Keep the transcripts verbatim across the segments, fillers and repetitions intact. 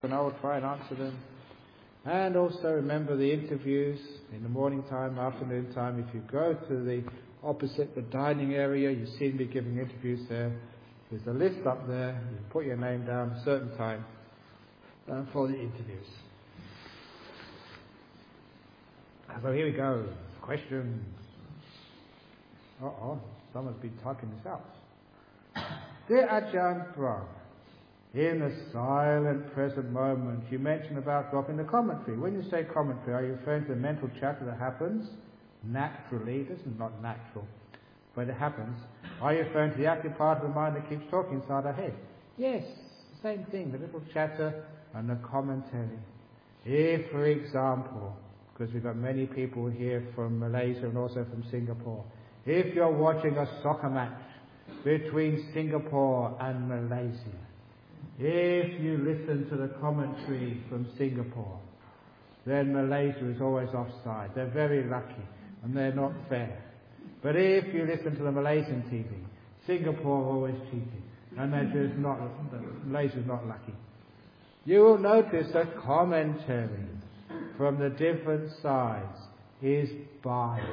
and I will try and answer them. And also remember the interviews in the morning time, afternoon time. If you go to the opposite, the dining area, you see me giving interviews there. There's a list up there. You put your name down a certain time uh, for the interviews. So here we go. Questions. Uh-oh, someone's been typing this out. Dear Ajahn Brahm, in the silent present moment, you mentioned about dropping the commentary. When you say commentary, are you referring to the mental chatter that happens naturally? This is not natural, but it happens. Are you referring to the active part of the mind that keeps talking inside our head? Yes, same thing, the little chatter and the commentary. If, for example, because we've got many people here from Malaysia and also from Singapore, if you're watching a soccer match between Singapore and Malaysia, if you listen to the commentary from Singapore, then Malaysia is always offside. They're very lucky and they're not fair. But if you listen to the Malaysian T V, Singapore are always cheating and they're just not, Malaysia's not lucky. You will notice that commentary from the different sides is biased.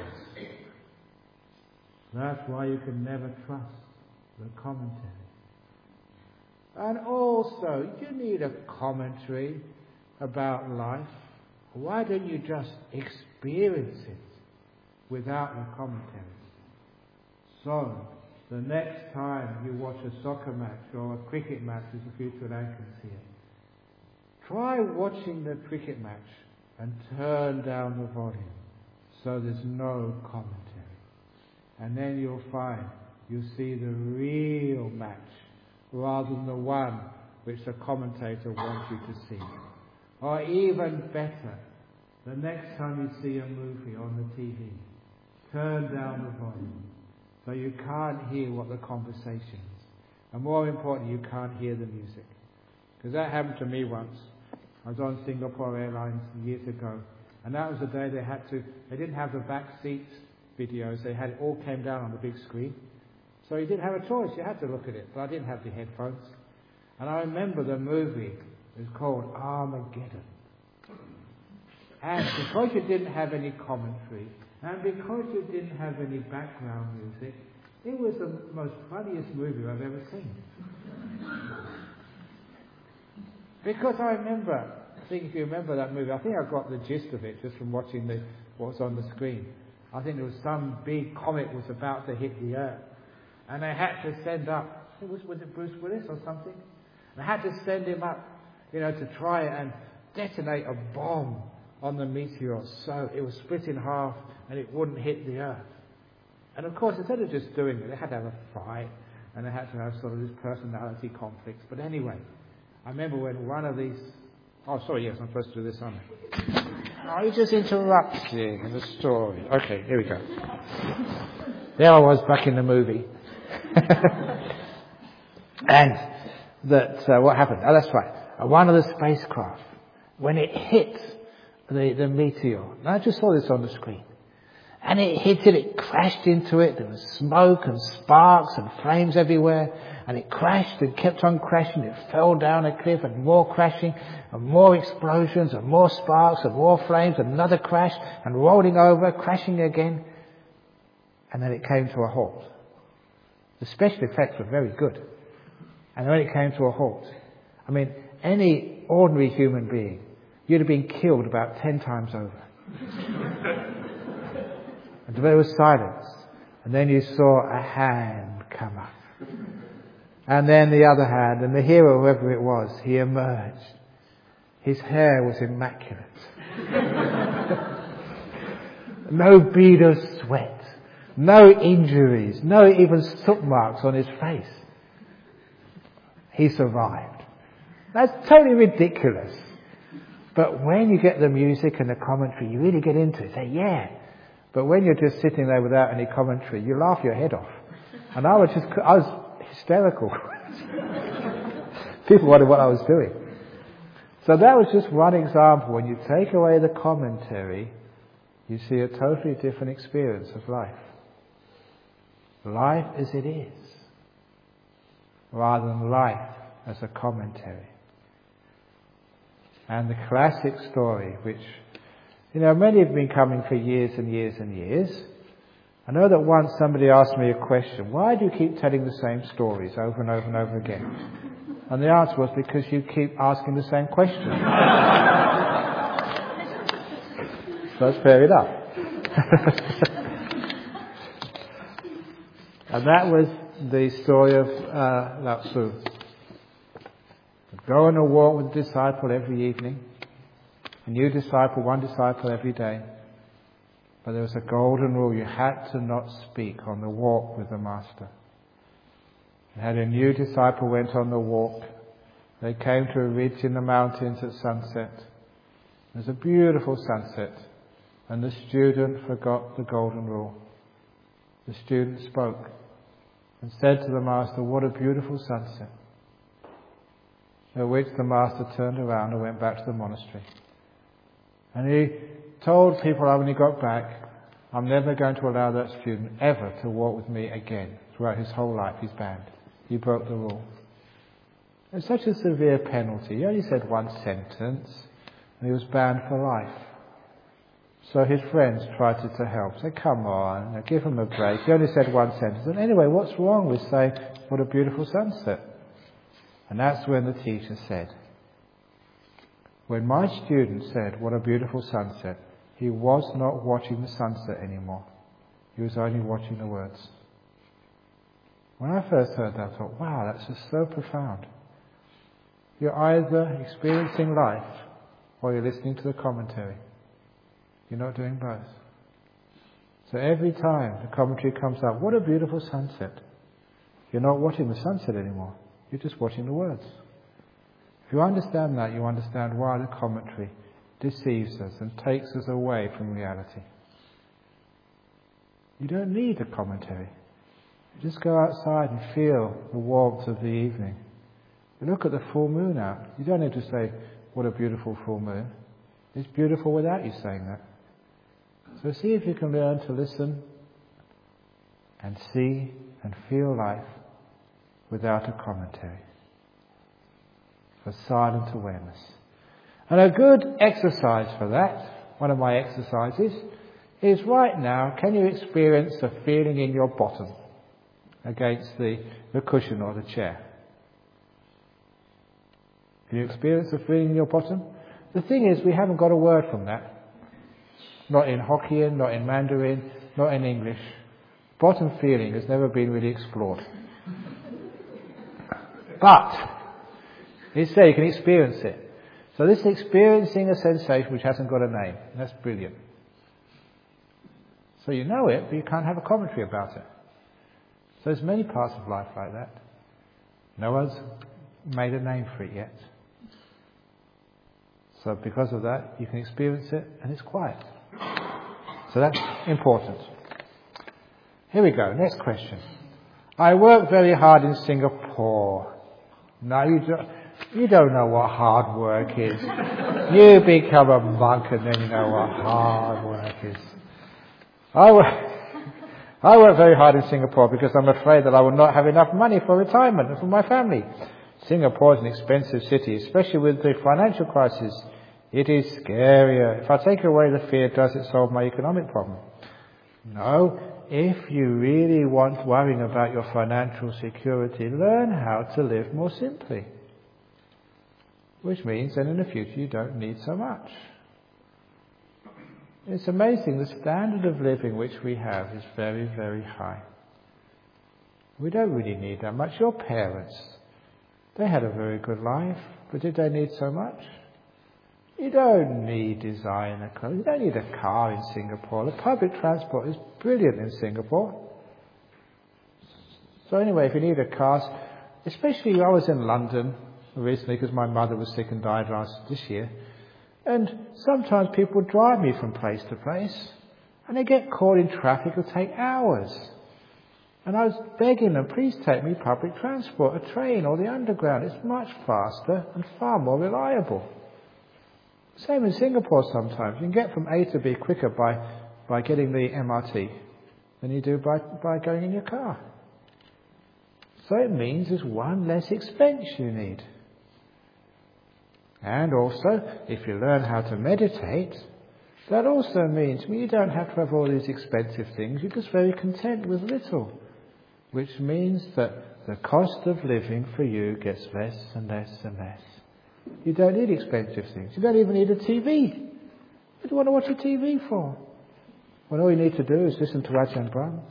That's why you can never trust the commentary. And also, you need a commentary about life. Why don't you just experience it without the commentary? So, the next time you watch a soccer match or a cricket match, as the future Lankans here, try watching the cricket match and turn down the volume so there's no commentary. And then you'll find you see the real match rather than the one which the commentator wants you to see. Or even better, the next time you see a movie on the T V, turn down the volume so you can't hear what the conversation is. And more importantly, you can't hear the music. Because that happened to me once. I was on Singapore Airlines years ago, and that was the day they had to, they didn't have the back seats videos, they had it all came down on the big screen. So you didn't have a choice, you had to look at it, but I didn't have the headphones. And I remember the movie was called Armageddon. And because you didn't have any commentary, and because you didn't have any background music, it was the most funniest movie I've ever seen. Because I remember, I think if you remember that movie, I think I got the gist of it just from watching the, what was on the screen. I think there was some big comet was about to hit the Earth. And they had to send up, was, was it Bruce Willis or something? They had to send him up, you know, to try and detonate a bomb on the meteor so it was split in half and it wouldn't hit the Earth. And of course, instead of just doing it, they had to have a fight and they had to have sort of this personality conflicts. But anyway, I remember when one of these, oh sorry, yes, I'm supposed to do this, aren't I? Oh, you're just interrupting the story. Okay, here we go. There I was back in the movie. And that uh, what happened? Oh, that's right. Uh, one of the spacecraft, when it hit the, the meteor, and I just saw this on the screen, and it hit it, it crashed into it. There was smoke and sparks and flames everywhere, and it crashed and kept on crashing. It fell down a cliff, and more crashing, and more explosions, and more sparks, and more flames, and another crash, and rolling over, crashing again, and then it came to a halt. The special effects were very good. And when it came to a halt, I mean, any ordinary human being, you'd have been killed about ten times over. And there was silence. And then you saw a hand come up. And then the other hand, and the hero, whoever it was, he emerged. His hair was immaculate. No bead of sweat. No injuries, no even soot marks on his face. He survived. That's totally ridiculous. But when you get the music and the commentary, you really get into it. Say, yeah. But when you're just sitting there without any commentary, you laugh your head off. And I was just, I was hysterical. People wondered what I was doing. So that was just one example. When you take away the commentary, you see a totally different experience of life. Life as it is, rather than life as a commentary. And the classic story, which, you know, many have been coming for years and years and years. I know that once somebody asked me a question, why do you keep telling the same stories over and over and over again? And the answer was, because you keep asking the same question. So that's fair enough. And that was the story of uh, Lao Tzu. Go on a walk with a disciple every evening. A new disciple, one disciple every day. But there was a golden rule. You had to not speak on the walk with the master. And had a new disciple went on the walk. They came to a ridge in the mountains at sunset. It was a beautiful sunset. And the student forgot the golden rule. The student spoke and said to the master, what a beautiful sunset. At which the master turned around and went back to the monastery. And he told people when he got back, I'm never going to allow that student ever to walk with me again. Throughout his whole life he's banned. He broke the rule. It's such a severe penalty. He only said one sentence and he was banned for life. So his friends tried to, to help. Say, come on, give him a break. He only said one sentence. And anyway, what's wrong with saying, what a beautiful sunset? And that's when the teacher said, when my student said, what a beautiful sunset, he was not watching the sunset anymore. He was only watching the words. When I first heard that, I thought, wow, that's just so profound. You're either experiencing life or you're listening to the commentary. You're not doing both. So every time the commentary comes up, what a beautiful sunset. You're not watching the sunset anymore. You're just watching the words. If you understand that, you understand why the commentary deceives us and takes us away from reality. You don't need a commentary. You just go outside and feel the warmth of the evening. You look at the full moon out. You don't need to say, what a beautiful full moon. It's beautiful without you saying that. So see if you can learn to listen and see and feel life without a commentary. For silent awareness. And a good exercise for that, one of my exercises, is right now, can you experience a feeling in your bottom against the, the cushion or the chair? Can you experience a feeling in your bottom? The thing is, we haven't got a word from that. Not in Hokkien, not in Mandarin, not in English. Bottom feeling has never been really explored. But it's there, you can experience it. So this is experiencing a sensation which hasn't got a name. That's brilliant. So you know it, but you can't have a commentary about it. So there's many parts of life like that. No one's made a name for it yet. So because of that, you can experience it and it's quiet. So that's important. Here we go, next question. I work very hard in Singapore. Now you don't, you don't know what hard work is. You become a monk and then you know what hard work is. I work, I work very hard in Singapore because I'm afraid that I will not have enough money for retirement and for my family. Singapore is an expensive city, especially with the financial crisis. It is scarier. If I take away the fear, does it solve my economic problem? No. If you really want worrying about your financial security, learn how to live more simply. Which means then in the future you don't need so much. It's amazing, the standard of living which we have is very, very high. We don't really need that much. Your parents, they had a very good life, but did they need so much? You don't need designer clothes. You don't need a car in Singapore. The public transport is brilliant in Singapore. So anyway, if you need a car, especially I was in London recently because my mother was sick and died last this year. And sometimes people drive me from place to place and they get caught in traffic. It'll take hours. And I was begging them, please take me public transport, a train or the underground. It's much faster and far more reliable. Same in Singapore sometimes. You can get from A to B quicker by, by getting the M R T than you do by, by going in your car. So it means there's one less expense you need. And also, if you learn how to meditate, that also means you don't have to have all these expensive things. You're just very content with little. Which means that the cost of living for you gets less and less and less. You don't need expensive things. You don't even need a T V. What do you want to watch a T V for? Well, all you need to do is listen to Ajahn Brahm.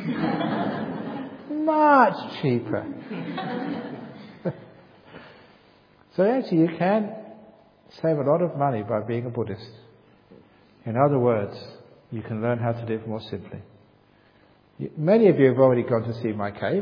Much cheaper. So actually you can save a lot of money by being a Buddhist. In other words, you can learn how to live more simply. Many of you have already gone to see my cave.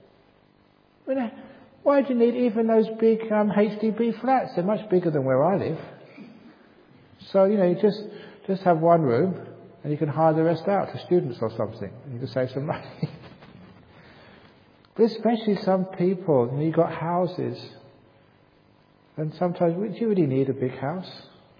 Why do you need even those big um, H D B flats? They're much bigger than where I live. So, you know, you just, just have one room and you can hire the rest out to students or something. And you can save some money. But especially some people, you know, you've got houses. And sometimes, do you really need a big house?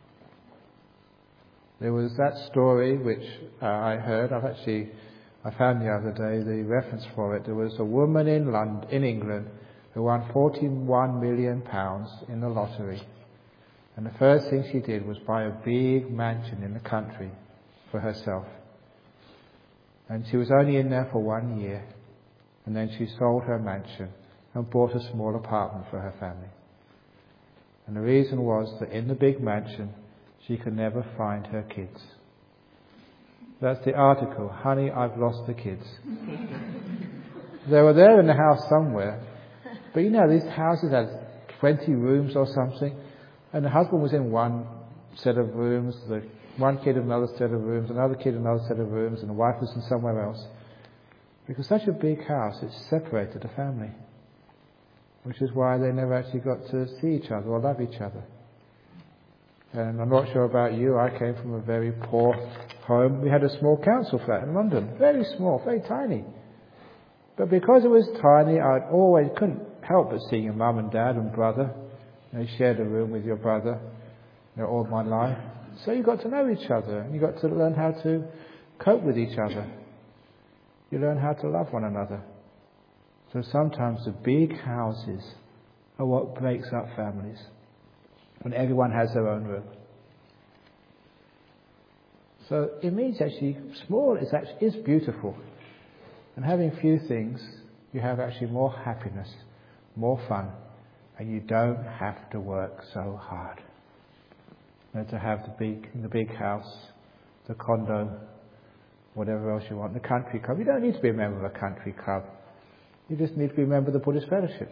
There was that story which uh, I heard. I've actually, I found the other day the reference for it. There was a woman in London, in England, who won forty-one million pounds in the lottery. And the first thing she did was buy a big mansion in the country for herself. And she was only in there for one year. And then she sold her mansion and bought a small apartment for her family. And the reason was that in the big mansion, she could never find her kids. That's the article, Honey, I've Lost the Kids. They were there in the house somewhere. But you know, these houses had twenty rooms or something. And the husband was in one set of rooms, the one kid in another set of rooms, another kid in another set of rooms, and the wife was in somewhere else. Because such a big house, it separated the family. Which is why they never actually got to see each other or love each other. And I'm not sure about you, I came from a very poor home. We had a small council flat in London, very small, very tiny. But because it was tiny, I always couldn't help but see your mum and dad and brother. You know, you shared a room with your brother, you know, all my life. So you got to know each other, and you got to learn how to cope with each other. You learn how to love one another. So sometimes the big houses are what breaks up families, when everyone has their own room. So it means actually small is actually is beautiful, and having few things, you have actually more happiness, more fun, and you don't have to work so hard. You know, to have the big the big house, the condo, whatever else you want, the country club. You don't need to be a member of a country club. You just need to be a member of the Buddhist Fellowship.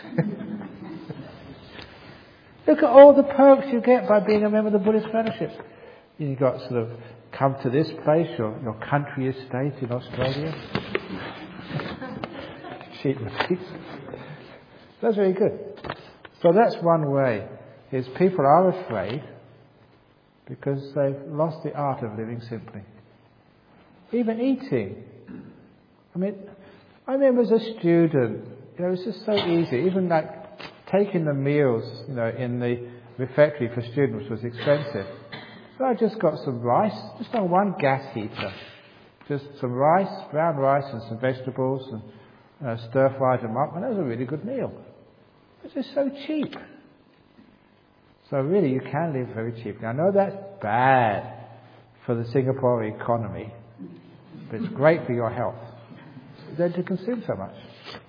Look at all the perks you get by being a member of the Buddhist Fellowship. You've got sort of come to this place, your, your country estate in Australia. Sheep receipts. That's very good. So that's one way, is people are afraid because they've lost the art of living simply. Even eating. I mean, I remember as a student, you know, it was just so easy. Even like taking the meals, you know, in the refectory for students was expensive. So I just got some rice, just on one gas heater. Just some rice, brown rice and some vegetables, and you know, stir-fried them up, and that was a really good meal. It's just so cheap. So really you can live very cheaply. I know that's bad for the Singapore economy, but it's great for your health. Than to consume so much.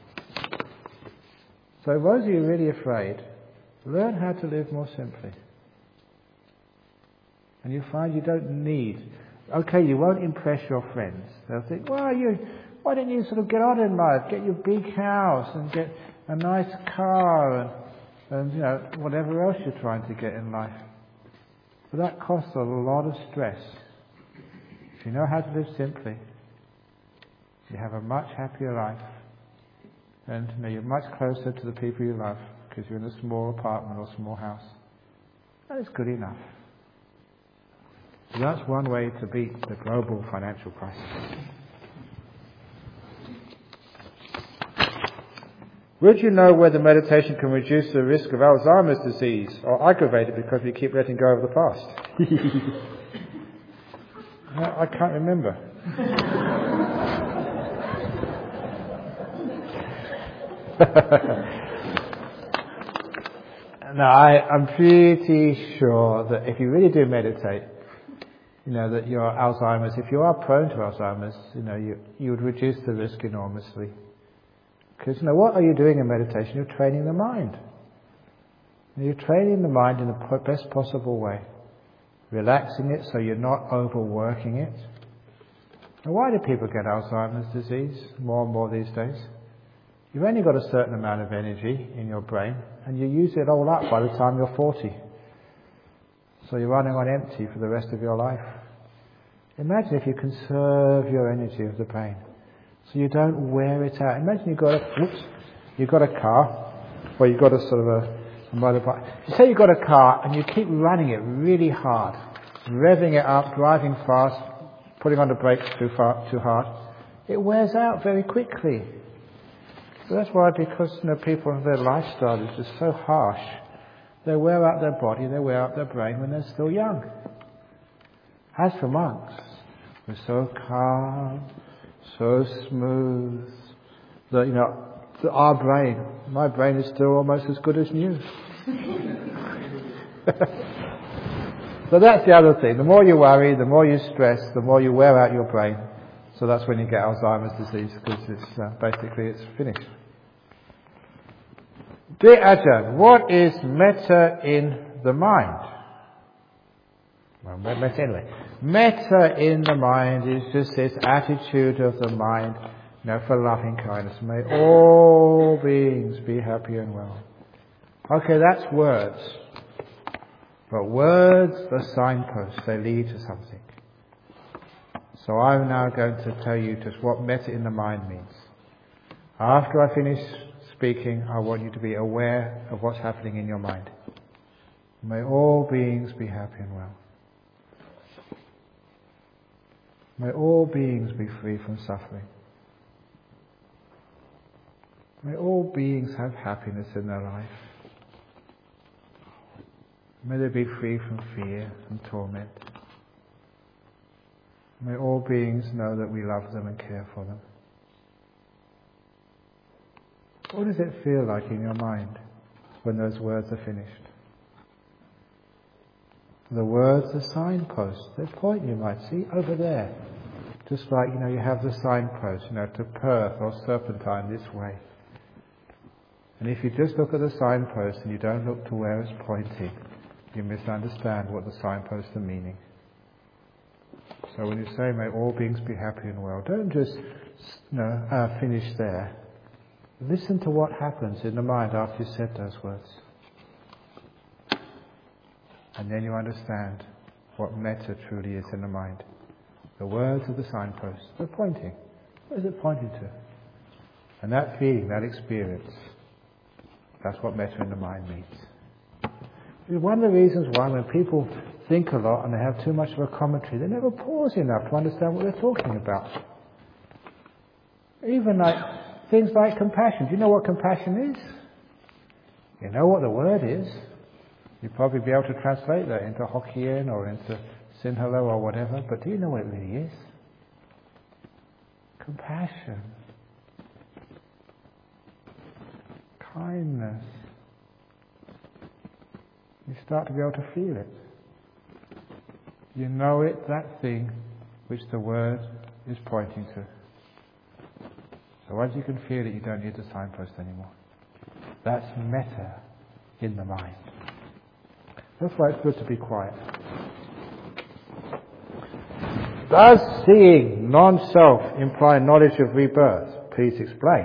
So those of you really afraid, learn how to live more simply. And you find you don't need, okay, you won't impress your friends. They'll think, well, you, why don't you sort of get on in life, get your big house and get a nice car and, and you know, whatever else you're trying to get in life. But that costs a lot of stress. If you know how to live simply, you have a much happier life, and you know, you're much closer to the people you love because you're in a small apartment or small house. That is good enough. So that's one way to beat the global financial crisis. Would you know whether meditation can reduce the risk of Alzheimer's disease or aggravate it because we keep letting go of the past? I can't remember. No, I, I'm pretty sure that if you really do meditate, you know, that your Alzheimer's, if you are prone to Alzheimer's, you know, you, you would reduce the risk enormously. Because, you know, what are you doing in meditation? You're training the mind. You're training the mind in the best possible way. Relaxing it so you're not overworking it. And why do people get Alzheimer's disease more and more these days? You've only got a certain amount of energy in your brain, and you use it all up by the time you're forty. So you're running on empty for the rest of your life. Imagine if you conserve your energy of the brain, so you don't wear it out. Imagine you've got a, whoops, you've got a car, or you've got a sort of a, a motorbike. You say you've got a car and you keep running it really hard, revving it up, driving fast, putting on the brakes too far, too hard. It wears out very quickly. So that's why, because you know, people, their lifestyle is just so harsh, they wear out their body, they wear out their brain when they're still young. As for monks, we're so calm, so smooth, that, you know, our brain, my brain is still almost as good as new. So that's the other thing. The more you worry, the more you stress, the more you wear out your brain. So that's when you get Alzheimer's disease, because it's uh, basically it's finished. Dear Ajahn, what is metta in the mind? Well, metta anyway. Metta in the mind is just this attitude of the mind, you know, for loving kindness. May all beings be happy and well. Okay, that's words. But words are signposts, they lead to something. So I'm now going to tell you just what metta in the mind means. After I finish speaking, I want you to be aware of what's happening in your mind. May all beings be happy and well. May all beings be free from suffering. May all beings have happiness in their life. May they be free from fear and torment. May all beings know that we love them and care for them. What does it feel like in your mind when those words are finished? The words are signposts. They point, you might see, over there. Just like, you know, you have the signpost, you know, to Perth or Serpentine this way. And if you just look at the signpost and you don't look to where it's pointing, you misunderstand what the signposts are meaning. So when you say, may all beings be happy and well, don't just, you know, uh, finish there. Listen to what happens in the mind after you said those words. And then you understand what metta truly is in the mind. The words of the signpost, they're pointing. What is it pointing to? And that feeling, that experience, that's what metta in the mind means. One of the reasons why when people think a lot and they have too much of a commentary, they never pause enough to understand what they're talking about. Even like things like compassion. Do you know what compassion is? You know what the word is. You'd probably be able to translate that into Hokkien or into Sinhala or whatever, but do you know what it really is? Compassion. Kindness. You start to be able to feel it. You know it, that thing which the word is pointing to. So once you can feel it, you don't need the signpost anymore. That's metta in the mind. That's why it's good to be quiet. Does seeing non-self imply knowledge of rebirth? Please explain.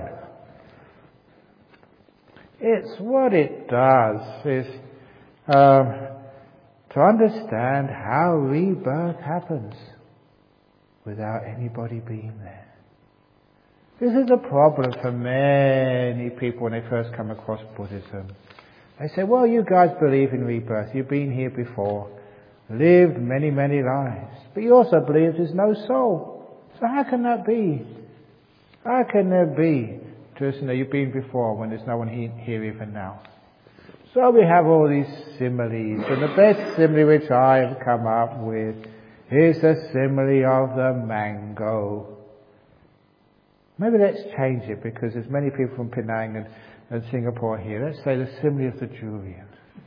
It's what it does is um, to understand how rebirth happens without anybody being there. This is a problem for many people when they first come across Buddhism. They say, well, you guys believe in rebirth. You've been here before, lived many, many lives. But you also believe there's no soul. So how can that be? How can there be? Just, you know, you've been before when there's no one here even now. So we have all these similes. And the best simile which I've come up with is the simile of the mango. Maybe let's change it, because there's many people from Penang and, and Singapore here. Let's say the simile of the durian.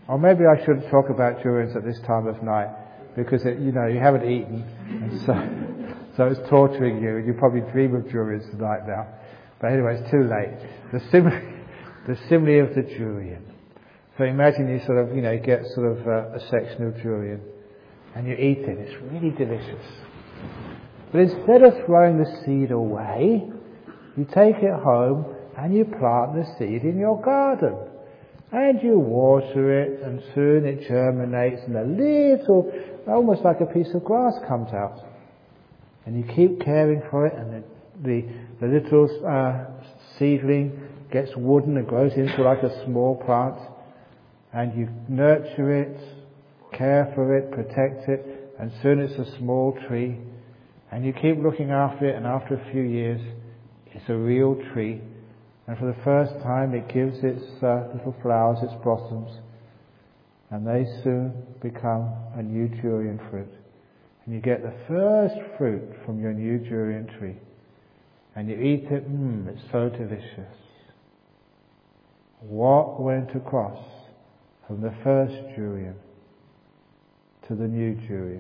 Or maybe I shouldn't talk about durians at this time of night, because it, you know, you haven't eaten, and so so it's torturing you, and you probably dream of durians tonight now. But anyway, it's too late. The simile, the simile of the durian. So imagine you sort of, you know, get sort of uh, a section of durian, and you eat it. It's really delicious. But instead of throwing the seed away, you take it home and you plant the seed in your garden. And you water it, and soon it germinates, and a little, almost like a piece of grass comes out. And you keep caring for it, and the the, the little uh, seedling gets wooden and grows into like a small plant. And you nurture it, care for it, protect it, and soon it's a small tree. And you keep looking after it, and after a few years, it's a real tree. And for the first time it gives its uh, little flowers, its blossoms, and they soon become a new durian fruit. And you get the first fruit from your new durian tree. And you eat it, mmm, it's so delicious. What went across from the first durian to the new durian?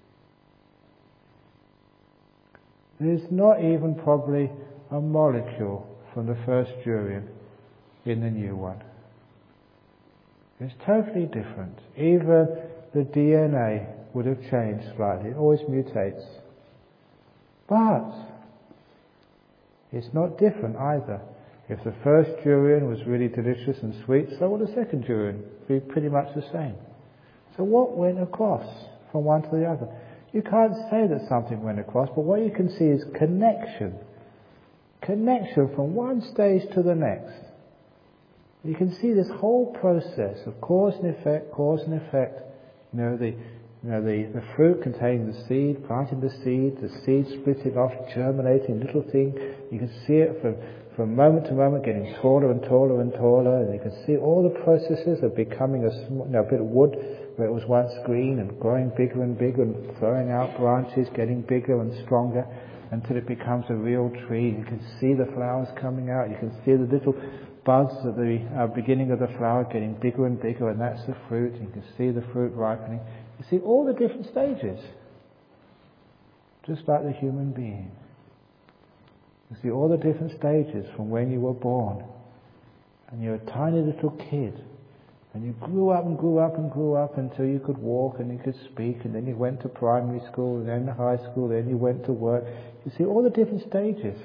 There's not even probably a molecule from the first durian in the new one. It's totally different. Even the D N A would have changed slightly. It always mutates. But it's not different either. If the first durian was really delicious and sweet, so will the second durian be pretty much the same. So what went across from one to the other? You can't say that something went across, but what you can see is connection. Connection from one stage to the next. You can see this whole process of cause and effect, cause and effect. You know, the, you know, the, the fruit containing the seed, planting the seed, the seed splitting off, germinating, little thing. You can see it from, from moment to moment getting taller and taller and taller, and you can see all the processes of becoming a, small, you know, a bit of wood where it was once green, and growing bigger and bigger and throwing out branches, getting bigger and stronger, until it becomes a real tree. You can see the flowers coming out. You can see the little buds at the uh, beginning of the flower getting bigger and bigger, and that's the fruit. You can see the fruit ripening. You see all the different stages, just like the human being. You see all the different stages from when you were born, and you're a tiny little kid, and you grew up and grew up and grew up until you could walk and you could speak, and then you went to primary school, and then high school, then you went to work. You see all the different stages.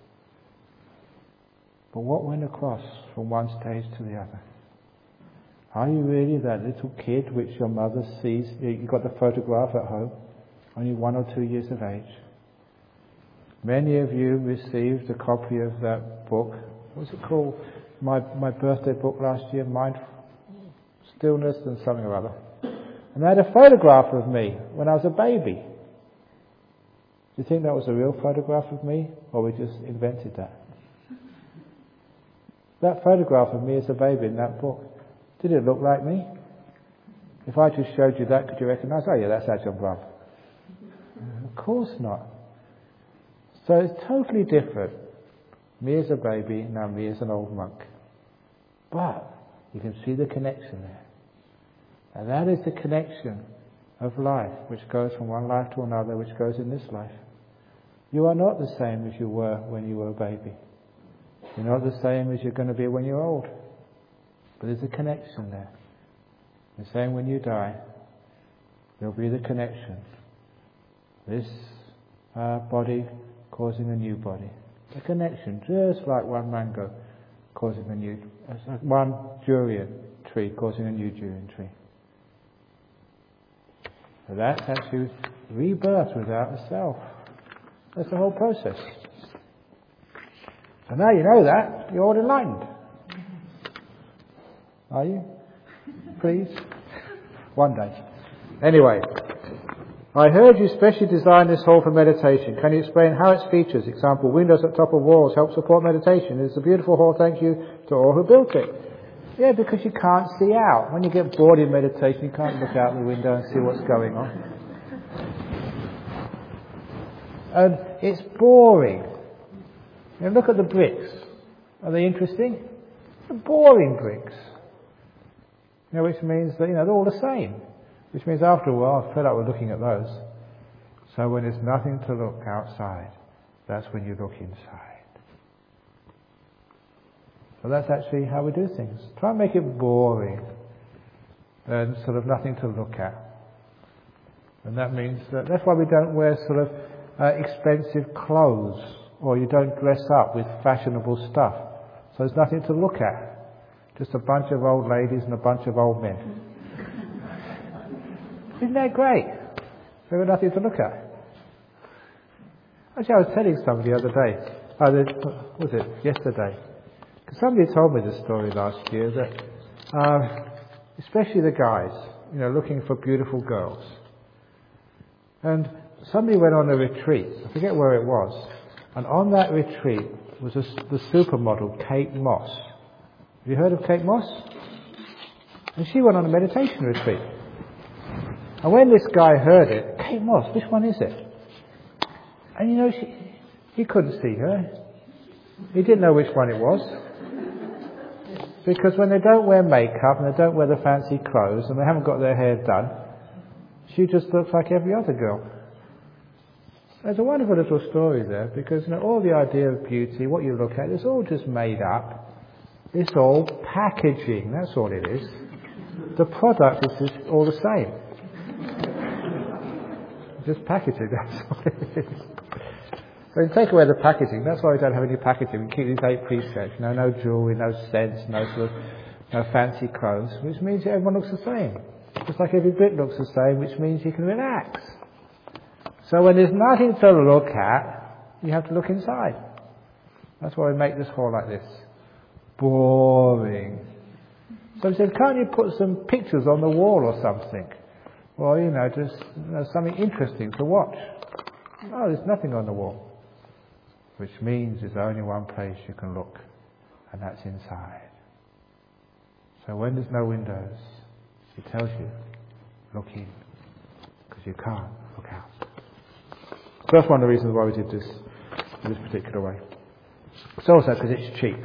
But what went across from one stage to the other? Are you really that little kid which your mother sees? You've got the photograph at home, only one or two years of age. Many of you received a copy of that book. What's it called? My my birthday book last year, Mind, Stillness and something or other. And they had a photograph of me when I was a baby. Do you think that was a real photograph of me, or we just invented that? That photograph of me as a baby in that book, did it look like me? If I just showed you that, could you recognise, oh yeah, that's Ajahn Brahm? Of course not. So it's totally different. Me as a baby, now me as an old monk. But you can see the connection there. And that is the connection of life, which goes from one life to another, which goes in this life. You are not the same as you were when you were a baby. You're not the same as you're going to be when you're old. But there's a connection there. The same when you die, there'll be the connection. This uh, body causing a new body. A connection, just like one mango causing a new, like one durian tree causing a new durian tree. So that's actually rebirth without a self. That's the whole process. So now you know that, you're all enlightened. Are you? Please? One day. Anyway, I heard you specially designed this hall for meditation. Can you explain how its features, example, windows at top of walls, help support meditation? It's a beautiful hall, thank you to all who built it. Yeah, because you can't see out. When you get bored in meditation, you can't look out the window and see what's going on. And it's boring. You know, look at the bricks. Are they interesting? They're boring bricks. You know, which means that, you know, they're all the same. Which means after a while, I fed up with looking at those. So when there's nothing to look outside, that's when you look inside. So that's actually how we do things. Try and make it boring and sort of nothing to look at. And that means that that's why we don't wear sort of uh, expensive clothes, or you don't dress up with fashionable stuff. So there's nothing to look at. Just a bunch of old ladies and a bunch of old men. Isn't that great? There was nothing to look at. Actually, I was telling somebody the other day, oh, what was it, yesterday? Because somebody told me this story last year that, um, especially the guys, you know, looking for beautiful girls. And somebody went on a retreat, I forget where it was, and on that retreat was a, the supermodel Kate Moss. Have you heard of Kate Moss? And she went on a meditation retreat. And when this guy heard it, Kate Moss, which one is it? And you know, she, he couldn't see her. He didn't know which one it was. Because when they don't wear makeup and they don't wear the fancy clothes and they haven't got their hair done, she just looks like every other girl. There's a wonderful little story there, because you know, all the idea of beauty, what you look at, it's all just made up. It's all packaging, that's all it is. The product is just all the same. Just packaging, that's all it is. So you take away the packaging, that's why we don't have any packaging. We keep these eight precepts, you know, no jewellery, no scents, no sort of no fancy clothes, which means that everyone looks the same. Just like every bit looks the same, which means you can relax. So when there's nothing to look at, you have to look inside. That's why we make this hall like this. Boring. So he said, can't you put some pictures on the wall or something? Well, you know, just you know, something interesting to watch. Oh, there's nothing on the wall. Which means there's only one place you can look, and that's inside. So when there's no windows, he tells you, look in, because you can't look out. So that's one of the reasons why we did this in this particular way. It's also because it's cheap.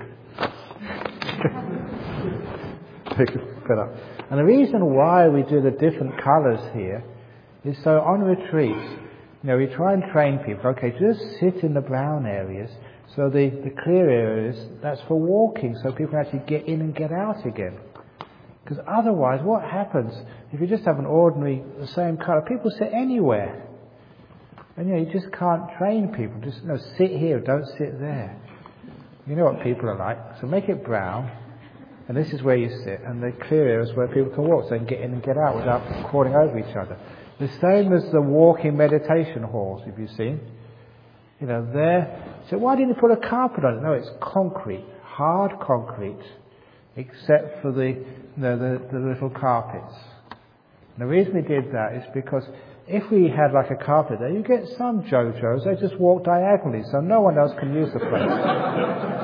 And the reason why we do the different colours here is so on retreat, you know, we try and train people, okay, just sit in the brown areas, so the, the clear areas, that's for walking, so people actually get in and get out again. Because otherwise, what happens, if you just have an ordinary, the same colour, people sit anywhere. And you know, you just can't train people, just you know, sit here, don't sit there. You know what people are like, so make it brown, and this is where you sit, and the clear areas where people can walk, so they can get in and get out without crawling over each other. The same as the walking meditation halls, if you've seen. You know, there. So why didn't you put a carpet on it? No, it's concrete, hard concrete, except for the, you know, the, the little carpets. And the reason we did that is because if we had like a carpet there, you get some JoJos, they just walk diagonally, so no one else can use the place.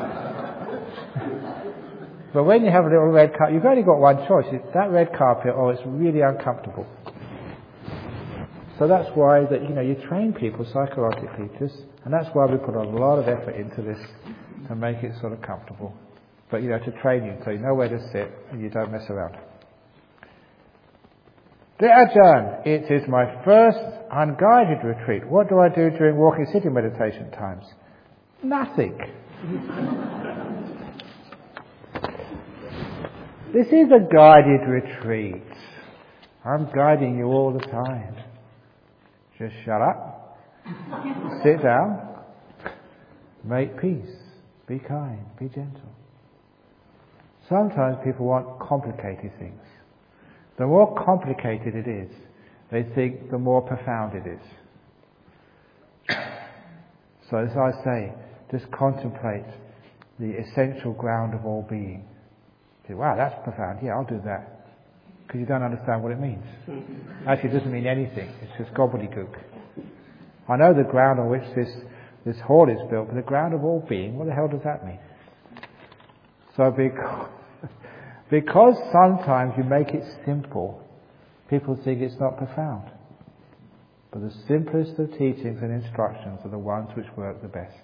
But when you have a little red carpet, you've only got one choice. It's that red carpet or it's really uncomfortable. So that's why that you know you train people psychologically, just, and that's why we put a lot of effort into this to make it sort of comfortable. But you know, to train you so you know where to sit and you don't mess around. Dear Ajahn, it is my first unguided retreat. What do I do during walking sitting meditation times? Nothing. This is a guided retreat. I'm guiding you all the time. Just shut up, sit down, make peace, be kind, be gentle. Sometimes people want complicated things. The more complicated it is, they think the more profound it is. So as I say, just contemplate the essential ground of all being. Say, wow, that's profound. Yeah, I'll do that. Because you don't understand what it means. Actually, it doesn't mean anything. It's just gobbledygook. I know the ground on which this, this hall is built, but the ground of all being, what the hell does that mean? So because, because sometimes you make it simple, people think it's not profound. But the simplest of teachings and instructions are the ones which work the best.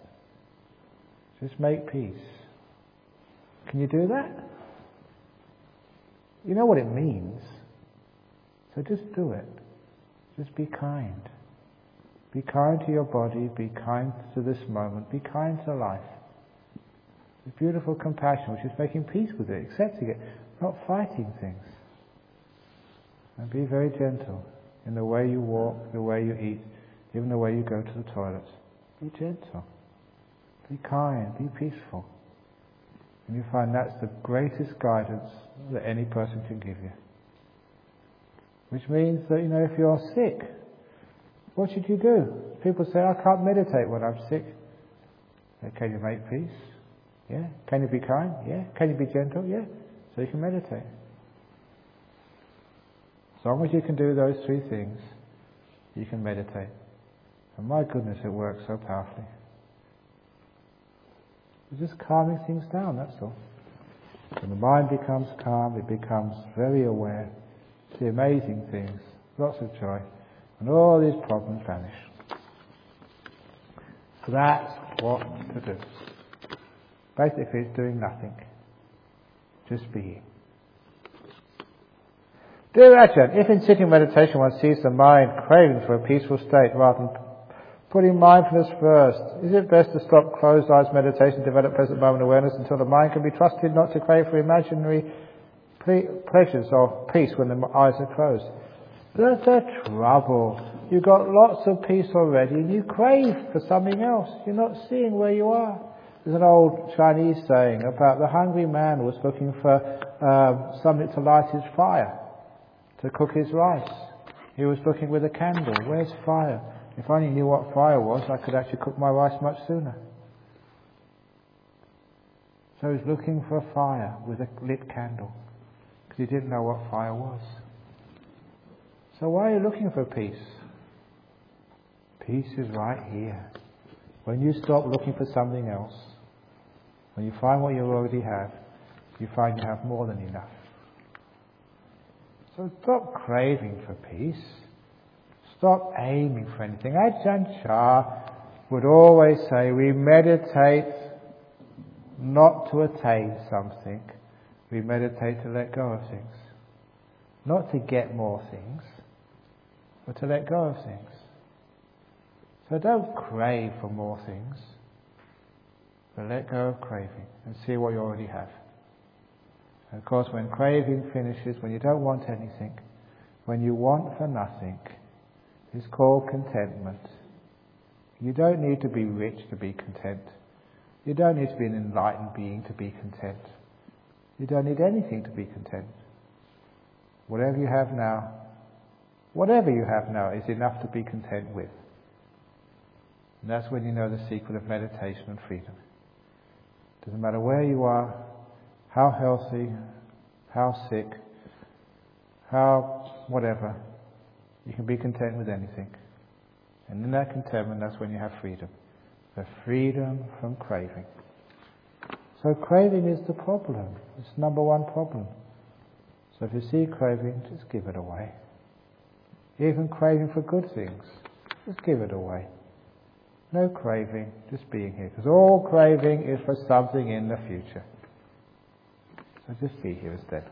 Just make peace. Can you do that? You know what it means. So just do it. Just be kind. Be kind to your body, be kind to this moment, be kind to life. With beautiful compassion, which is making peace with it, accepting it, not fighting things. And be very gentle in the way you walk, the way you eat, even the way you go to the toilet. Be gentle. Be kind, be peaceful. And you find that's the greatest guidance that any person can give you. Which means that, you know, if you're sick, what should you do? People say, I can't meditate when I'm sick. Can you make peace? Yeah. Can you be kind? Yeah. Can you be gentle? Yeah. So you can meditate. As long as you can do those three things, you can meditate. And my goodness, it works so powerfully. It's just calming things down, that's all. When the mind becomes calm, it becomes very aware. See amazing things, lots of joy, and all these problems vanish. So that's what to do. Basically, it's doing nothing. Just being. Dear Ajahn, if in sitting meditation one sees the mind craving for a peaceful state rather than putting mindfulness first, is it best to stop closed eyes meditation, develop present moment awareness until the mind can be trusted not to crave for imaginary pleasures of peace when the eyes are closed? That's the trouble. You've got lots of peace already and you crave for something else. You're not seeing where you are. There's an old Chinese saying about the hungry man was looking for um, something to light his fire, to cook his rice. He was looking with a candle. Where's fire? If I only knew what fire was, I could actually cook my rice much sooner. So he's looking for a fire with a lit candle, because he didn't know what fire was. So why are you looking for peace? Peace is right here. When you stop looking for something else, when you find what you already have, you find you have more than enough. So stop craving for peace. Stop aiming for anything. Ajahn Chah would always say, we meditate not to attain something. We meditate to let go of things. Not to get more things, but to let go of things. So don't crave for more things, but let go of craving and see what you already have. And of course, when craving finishes, when you don't want anything, when you want for nothing, it's called contentment. You don't need to be rich to be content. You don't need to be an enlightened being to be content. You don't need anything to be content. Whatever you have now, whatever you have now is enough to be content with. And that's when you know the secret of meditation and freedom. Doesn't matter where you are, how healthy, how sick, how whatever, you can be content with anything. And in that contentment, that's when you have freedom. The freedom from craving. So craving is the problem. It's the number one problem. So if you see craving, just give it away. Even craving for good things, just give it away. No craving, just being here. Because all craving is for something in the future. So just be here instead.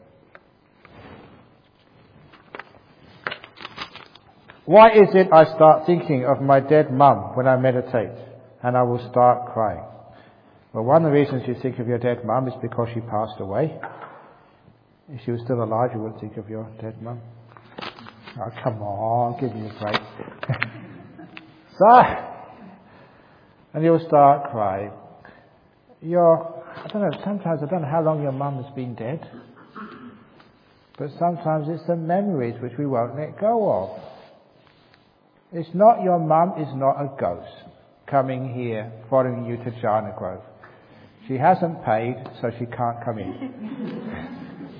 Why is it I start thinking of my dead mum when I meditate and I will start crying? Well, one of the reasons you think of your dead mum is because she passed away. If she was still alive, you wouldn't think of your dead mum. Oh, come on, give me a break. So, and you'll start crying. You're, I don't know, sometimes I don't know how long your mum has been dead, but sometimes it's the memories which we won't let go of. It's not, your mum is not a ghost coming here, following you to Jhana Grove. She hasn't paid, so she can't come in.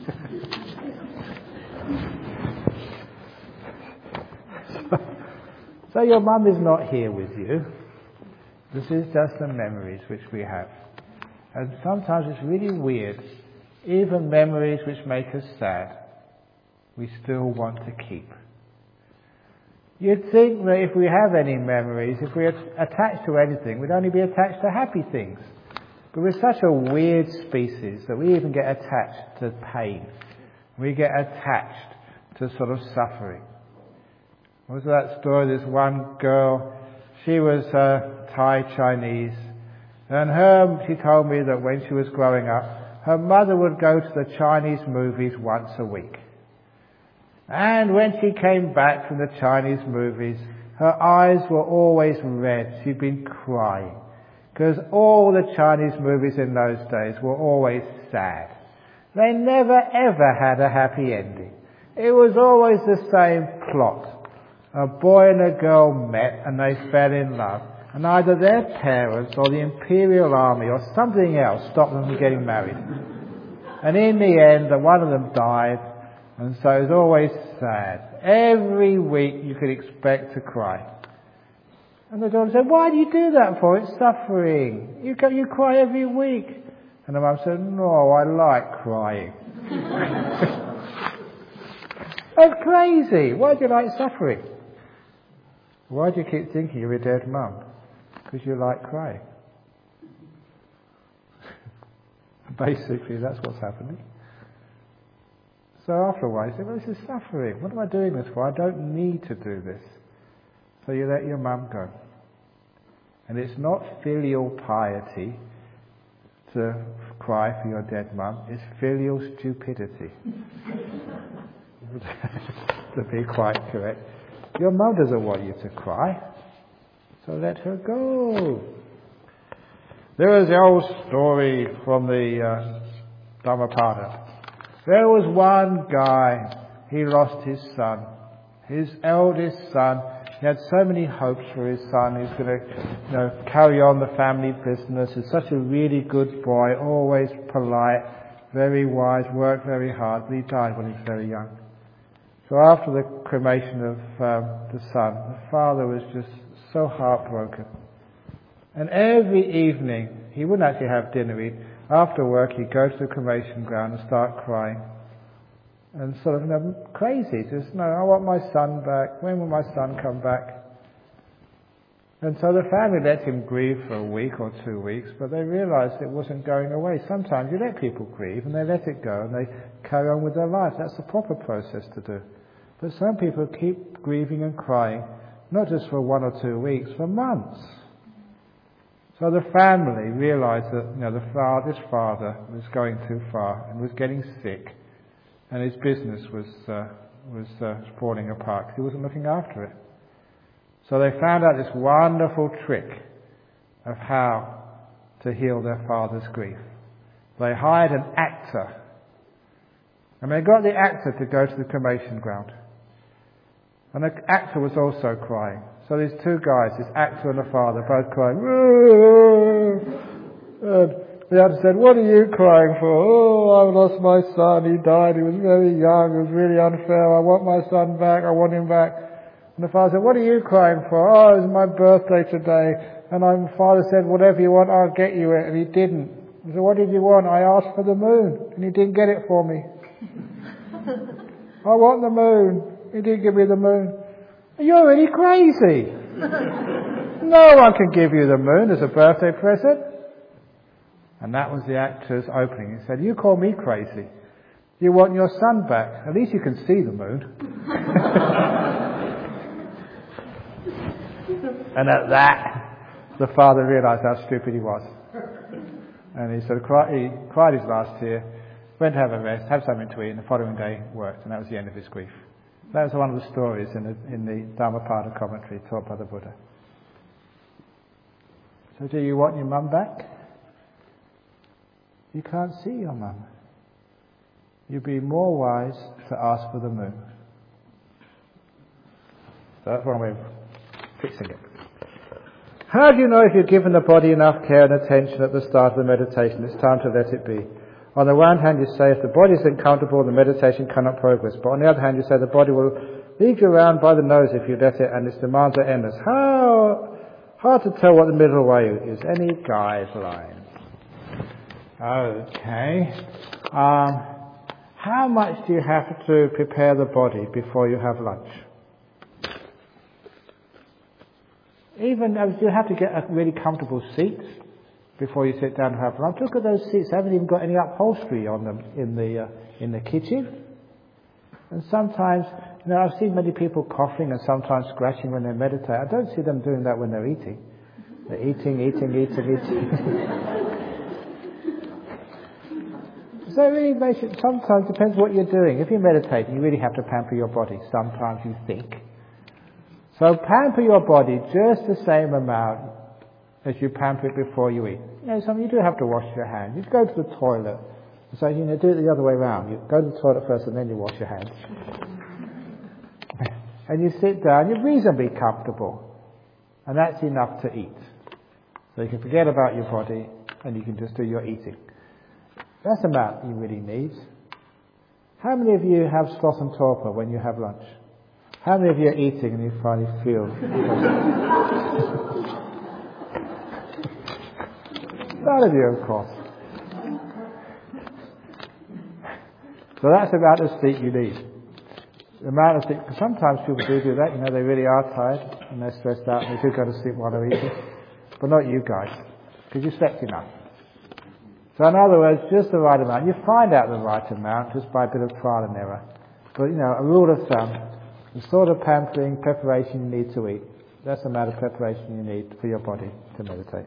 so, so your mum is not here with you. This is just the memories which we have. And sometimes it's really weird. Even memories which make us sad, we still want to keep. You'd think that if we have any memories, if we're attached to anything, we'd only be attached to happy things. But we're such a weird species that we even get attached to pain. We get attached to sort of suffering. What was that story? This one girl, she was uh, Thai Chinese, and her, she told me that when she was growing up, her mother would go to the Chinese movies once a week. And when she came back from the Chinese movies, her eyes were always red. She'd been crying. Because all the Chinese movies in those days were always sad. They never ever had a happy ending. It was always the same plot. A boy and a girl met and they fell in love. And either their parents or the Imperial Army or something else stopped them from getting married. And in the end, the one of them died. And so it was always sad. Every week you could expect to cry. And the daughter said, why do you do that for? It's suffering. You go, you cry every week. And the mum said, no, I like crying. That's crazy. Why do you like suffering? Why do you keep thinking of your dead mum? Because you like crying. Basically, that's what's happening. So after a while, you say, well, this is suffering. What am I doing this for? I don't need to do this. So you let your mum go. And it's not filial piety to cry for your dead mum. It's filial stupidity. To be quite correct. Your mum doesn't want you to cry. So let her go. There was the old story from the uh, Dhammapada. There was one guy, he lost his son. His eldest son. He had so many hopes for his son. He's going to, you know, carry on the family business. He's such a really good boy, always polite, very wise, worked very hard. But he died when he was very young. So after the cremation of um, the son, the father was just so heartbroken. And every evening, he wouldn't actually have dinner. He'd, after work, he'd go to the cremation ground and start crying. And sort of, you know, crazy. Just, no, I want my son back. When will my son come back? And so the family let him grieve for a week or two weeks, but they realized it wasn't going away. Sometimes you let people grieve and they let it go and they carry on with their lives. That's the proper process to do. But some people keep grieving and crying, not just for one or two weeks, for months. So the family realized that, you know, the father, this father was going too far and was getting sick. And his business was uh, was uh, falling apart because he wasn't looking after it. So they found out this wonderful trick of how to heal their father's grief. They hired an actor. And they got the actor to go to the cremation ground. And the actor was also crying. So these two guys, this actor and the father, both crying. And the actor said, what are you crying for? Oh, I've lost my son. He died. He was very young. It was really unfair. I want my son back. I want him back. And the father said, what are you crying for? Oh, it's my birthday today. And my father said, whatever you want, I'll get you it. And he didn't. He said, what did you want? I asked for the moon. And he didn't get it for me. I want the moon. He didn't give me the moon. You're really crazy. No one can give you the moon as a birthday present. And that was the actor's opening. He said, you call me crazy. You want your son back. At least you can see the moon. And at that, the father realized how stupid he was. And he sort of cried, he cried his last tear, went to have a rest, have something to eat, and the following day worked. And that was the end of his grief. That was one of the stories in the, in the Dhammapada commentary taught by the Buddha. So do you want your mum back? You can't see your mum. You'd be more wise to ask for the moon. So that's one way of fixing it. How do you know if you've given the body enough care and attention at the start of the meditation? It's time to let it be. On the one hand, you say if the body isn't comfortable, the meditation cannot progress. But on the other hand, you say the body will lead you around by the nose if you let it, and its demands are endless. How hard to tell what the middle way is. Any guidelines? Okay. Um, how much do you have to prepare the body before you have lunch? Even uh, do you have to get a really comfortable seat before you sit down and have lunch? Look at those seats; they haven't even got any upholstery on them in the uh, in the kitchen. And sometimes, you know, I've seen many people coughing and sometimes scratching when they meditate. I don't see them doing that when they're eating. They're eating, eating, eating, eating. So it really makes it, sometimes it depends what you're doing. If you're meditating, you really have to pamper your body. Sometimes you think. So pamper your body just the same amount as you pamper it before you eat. You know, sometimes you do have to wash your hands. You go to the toilet. So, you know, do it the other way around. You go to the toilet first and then you wash your hands. And you sit down, you're reasonably comfortable. And that's enough to eat. So you can forget about your body and you can just do your eating. That's the amount you really need. How many of you have sloth and torpor when you have lunch? How many of you are eating and you finally feel? None of you, of course. So that's the amount of sleep you need. The amount of sleep, because sometimes people do do that, you know, they really are tired and they're stressed out and they do go to sleep while they're eating. But not you guys, because you slept enough. So in other words, just the right amount. You find out the right amount just by a bit of trial and error. But, you know, a rule of thumb, the sort of pampering, preparation you need to eat, that's the amount of preparation you need for your body to meditate.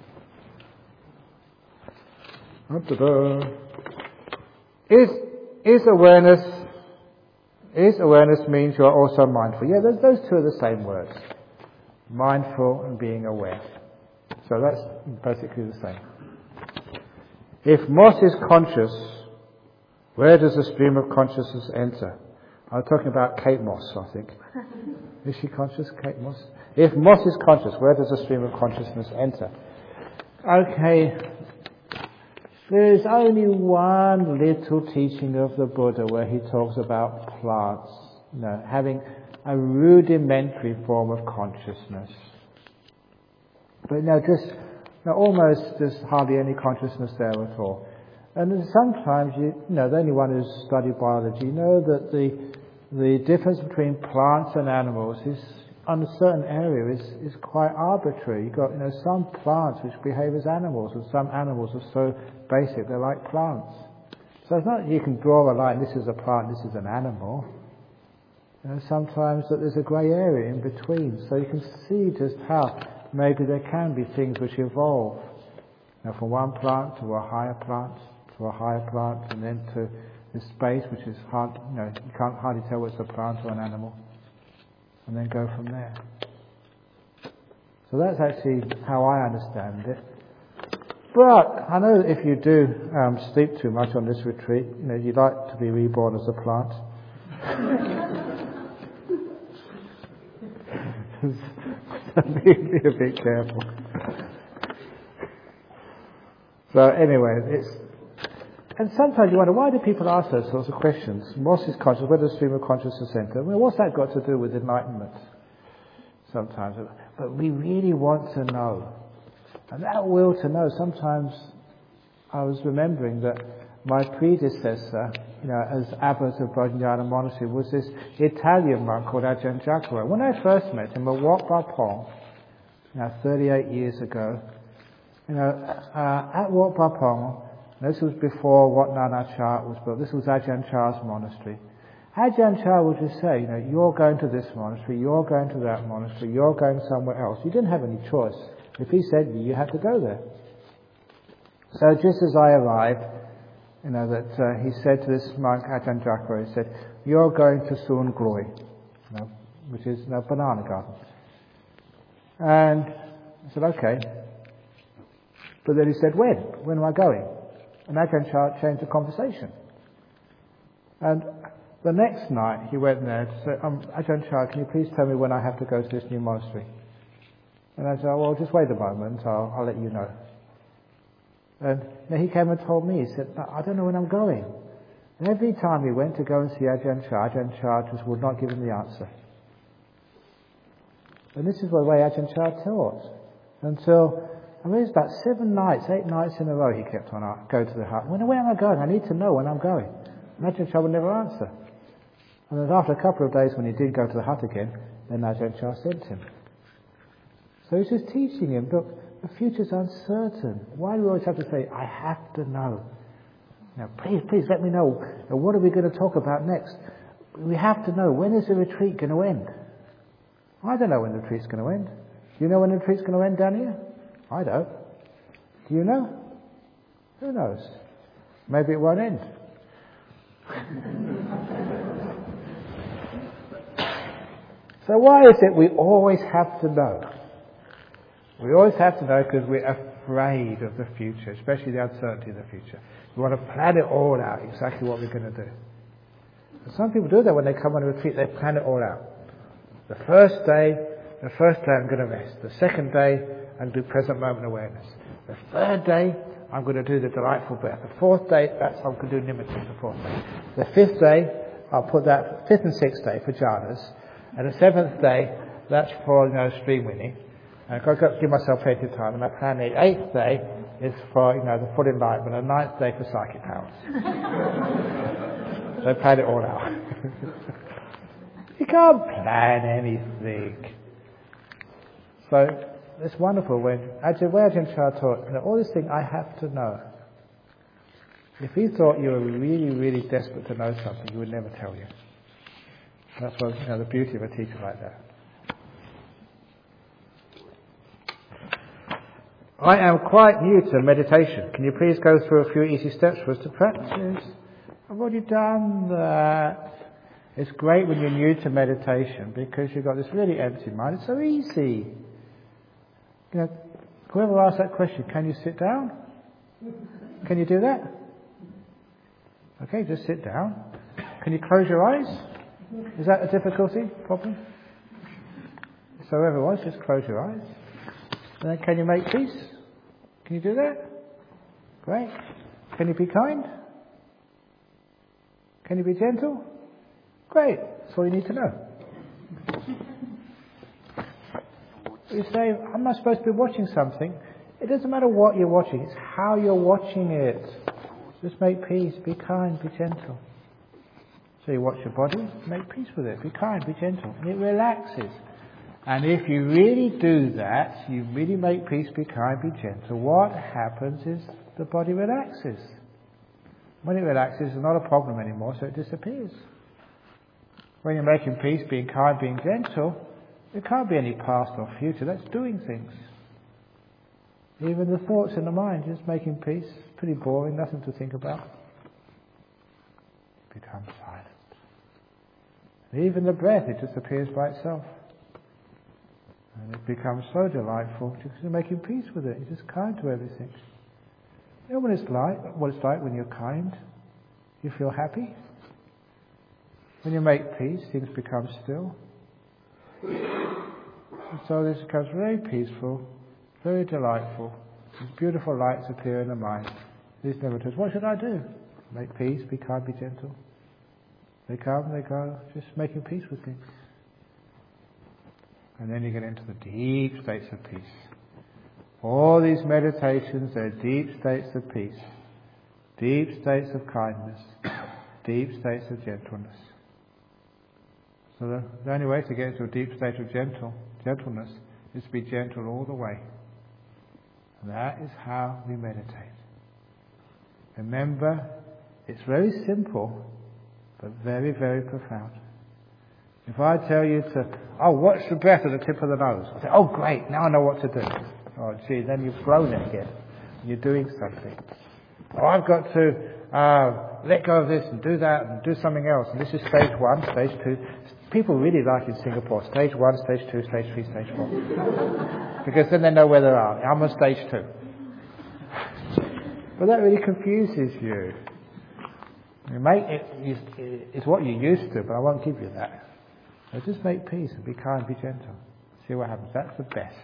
Is, is awareness, is awareness means you are also mindful. Yeah, those, those two are the same words. Mindful and being aware. So that's basically the same. If Moss is conscious, where does the stream of consciousness enter? I'm talking about Kate Moss, I think. Is she conscious, Kate Moss? If Moss is conscious, where does the stream of consciousness enter? Okay, there's only one little teaching of the Buddha where he talks about plants, you know, having a rudimentary form of consciousness. But no, just Now, almost there's hardly any consciousness there at all. And then sometimes, you, you know, the only one who's studied biology, you know that the the difference between plants and animals is, on a certain area, is, is quite arbitrary. You've got, you know, some plants which behave as animals, and some animals are so basic, they're like plants. So it's not that you can draw a line, this is a plant, this is an animal. You know, sometimes that there's a grey area in between, so you can see just how maybe there can be things which evolve. Now, from one plant to a higher plant, to a higher plant, and then to this space which is hard, you know, you can't hardly tell whether it's a plant or an animal, and then go from there. So that's actually how I understand it. But I know that if you do um, sleep too much on this retreat, you know, you'd like to be reborn as a plant. be, be a bit careful. So anyway, it's and sometimes you wonder, why do people ask those sorts of questions? Moss is conscious, where does the stream of consciousness enter? Well, what's that got to do with enlightenment? Sometimes, but we really want to know, and that will to know. Sometimes I was remembering that my predecessor, you know, as abbot of Bodhinyana Monastery, was this Italian monk called Ajahn Jagaro. When I first met him at Wat Pah Pong, you know, thirty-eight years ago, you know, uh, at Wat Pah Pong, this was before Wat Nana Chah was built. This was Ajahn Chah's monastery. Ajahn Chah would just say, you know, you're going to this monastery, you're going to that monastery, you're going somewhere else. You didn't have any choice. If he said you, you had to go there. So just as I arrived, you know, that uh, he said to this monk, Ajahn Jagaro, he said, you're going to Soon Gloy, you know, which is a banana garden. And I said, okay. But then he said, when? When am I going? And Ajahn Chah changed the conversation. And the next night he went there to say, um, Ajahn Chah, can you please tell me when I have to go to this new monastery? And I said, oh, well, just wait a moment, I'll, I'll let you know. And then he came and told me, he said, I don't know when I'm going. And every time he went to go and see Ajahn Chah, Ajahn Chah just would not give him the answer. And this is the way Ajahn Chah taught. Until, I mean, it was about seven nights, eight nights in a row he kept on, go to the hut. When, where am I going? I need to know when I'm going. And Ajahn Chah would never answer. And then after a couple of days when he did go to the hut again, then Ajahn Chah sent him. So he's just teaching him, look, the future's uncertain. Why do we always have to say, I have to know? Now, please, please let me know. Now, what are we going to talk about next? we have to know, when is the retreat going to end? I don't know when the retreat's going to end. Do you know when the retreat's going to end down here? I don't. Do you know? Who knows? Maybe it won't end. So why is it we always have to know? We always have to know because we're afraid of the future, especially the uncertainty of the future. We want to plan it all out, exactly what we're going to do. And some people do that when they come on a retreat, they plan it all out. The first day, the first day I'm going to rest. The second day, I'm going to do present moment awareness. The third day, I'm going to do the delightful breath. The fourth day, that's I'm going to do nimitta, the fourth day. The fifth day, I'll put that, fifth and sixth day for jhanas. And the seventh day, that's for, you know, stream winning. And I've got to give myself plenty of time. And my plan, the eighth day is for, you know, the full enlightenment. And the ninth day for psychic powers. So I plan it all out. You can't plan anything. So it's wonderful when Ajahn, where Ajahn Chah taught, you know, all these things I have to know. If he thought you were really, really desperate to know something, he would never tell you. That's what, you know, the beauty of a teacher like that. I am quite new to meditation. Can you please go through a few easy steps for us to practice? I've already done that. It's great when you're new to meditation because you've got this really empty mind. It's so easy. You know, whoever asked that question, can you sit down? Can you do that? Okay, just sit down. Can you close your eyes? Is that a difficulty, problem? So everyone, just close your eyes. And then can you make peace? Can you do that? Great. Can you be kind? Can you be gentle? Great. That's all you need to know. You say, I'm not supposed to be watching something. It doesn't matter what you're watching. It's how you're watching it. Just make peace. Be kind. Be gentle. So you watch your body. Make peace with it. Be kind. Be gentle. And it relaxes. And if you really do that, you really make peace, be kind, be gentle, what happens is the body relaxes. When it relaxes, it's not a problem anymore, so it disappears. When you're making peace, being kind, being gentle, there can't be any past or future. That's doing things. Even the thoughts in the mind, just making peace, pretty boring, nothing to think about. It becomes silent. And even the breath, it disappears by itself. And it becomes so delightful because you're making peace with it. You're just kind to everything. You know what it's like? What it's like when you're kind? You feel happy. When you make peace, things become still. And so this becomes very peaceful, very delightful. These beautiful lights appear in the mind. These nimittas. What should I do? Make peace, be kind, be gentle. They come, they go, just making peace with things. And then you get into the deep states of peace. All these meditations are deep states of peace, deep states of kindness, deep states of gentleness. So the, the only way to get into a deep state of gentle gentleness is to be gentle all the way. And that is how we meditate. Remember, it's very simple, but very, very profound. If I tell you to, oh, watch the breath at the tip of the nose, I say, oh, great, now I know what to do. Oh, gee, then you've flown it again. You're doing something. Oh, I've got to uh, let go of this and do that and do something else. And this is stage one, stage two. People really like in Singapore, stage one, stage two, stage three, stage four. Because then they know where they are. I'm on stage two. But that really confuses you. You make it, it's what you're used to, but I won't give you that. So just make peace and be kind, be gentle. See what happens. That's the best.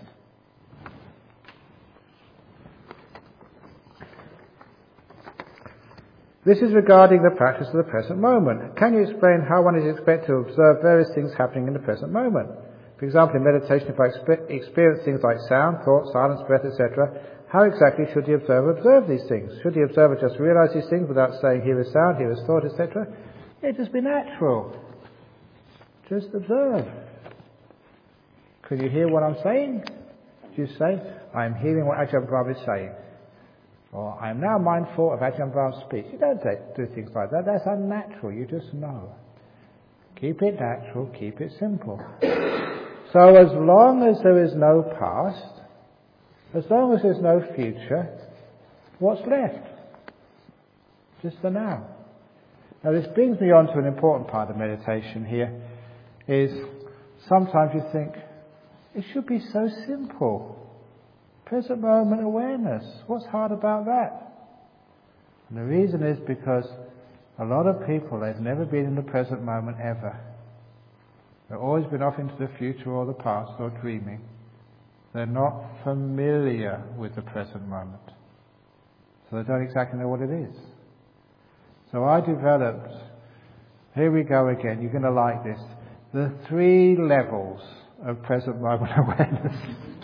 This is regarding the practice of the present moment. Can you explain how one is expected to observe various things happening in the present moment? For example, in meditation, if I expe- experience things like sound, thought, silence, breath, et cetera, how exactly should the observer observe these things? Should the observer just realize these things without saying, here is sound, here is thought, et cetera? It just be natural. Just observe. Could you hear what I'm saying? Do you say, I am hearing what Ajahn Brahm is saying? Or, I am now mindful of Ajahn Brahm's speech. You don't do things like that. That's unnatural. You just know. Keep it natural, keep it simple. So as long as there is no past, as long as there's no future, what's left? Just the now. Now this brings me on to an important part of meditation here, is sometimes you think, it should be so simple. Present moment awareness. What's hard about that? And the reason is because a lot of people, they've never been in the present moment ever. They've always been off into the future or the past or dreaming. They're not familiar with the present moment. So they don't exactly know what it is. So I developed, here we go again, you're going to like this, the three levels of present moment awareness.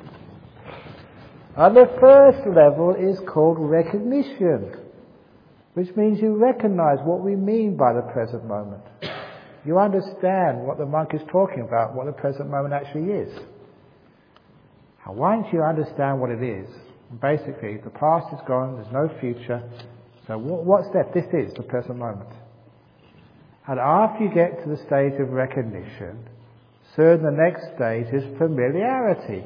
And the first level is called recognition, which means you recognize what we mean by the present moment. You understand what the monk is talking about, what the present moment actually is. Now, once you understand what it is, basically the past is gone, there's no future, so what's left? This is the present moment. And after you get to the stage of recognition, soon the next stage is familiarity.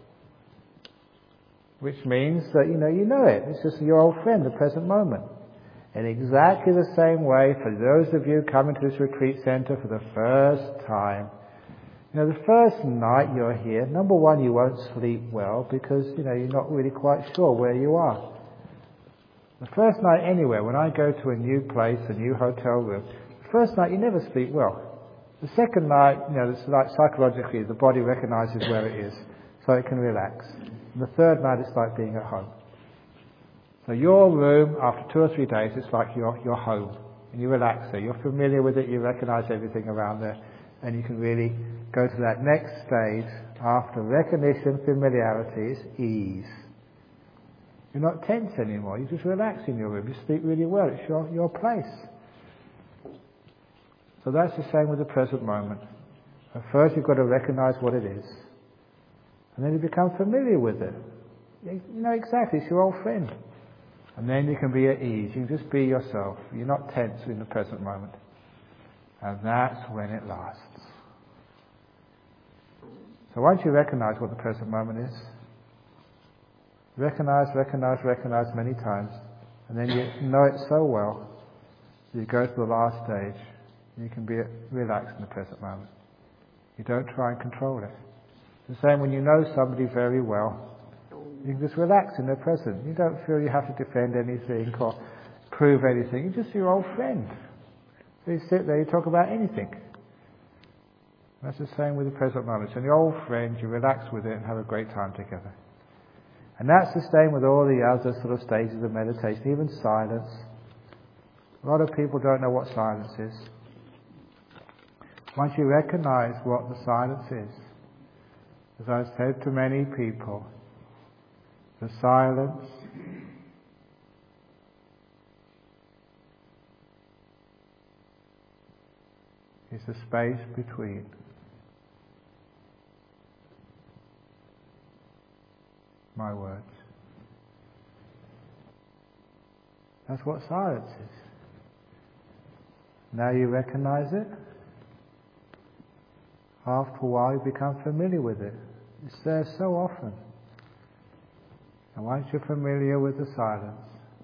Which means that, you know, you know it. It's just your old friend, the present moment. In exactly the same way, for those of you coming to this retreat center for the first time, you know, the first night you're here, number one, you won't sleep well because, you know, you're not really quite sure where you are. The first night anywhere, when I go to a new place, a new hotel room, the first night you never sleep well. The second night, you know, it's like psychologically the body recognizes where it is, so it can relax. And the third night it's like being at home. So your room, after two or three days, it's like your your home. And you relax there. You're familiar with it, you recognize everything around there, and you can really go to that next stage after recognition, familiarity, is ease. You're not tense anymore. You just relax in your room. You sleep really well. It's your, your place. So that's the same with the present moment. At first you've got to recognize what it is. And then you become familiar with it. You know exactly, it's your old friend. And then you can be at ease. You can just be yourself. You're not tense in the present moment. And that's when it lasts. So once you recognize what the present moment is, recognize, recognize, recognize many times, and then you know it so well, you go to the last stage, and you can be relaxed in the present moment. You don't try and control it. The same when you know somebody very well, you can just relax in their presence. You don't feel you have to defend anything or prove anything. You're just your old friend. So you sit there, you talk about anything. That's the same with the present moment. So your old friend, you relax with it and have a great time together. And that's the same with all the other sort of stages of meditation, even silence. A lot of people don't know what silence is. Once you recognize what the silence is, as I've said to many people, the silence is the space between my words. That's what silence is. Now you recognize it. After a while you become familiar with it. It's there so often. And once you're familiar with the silence,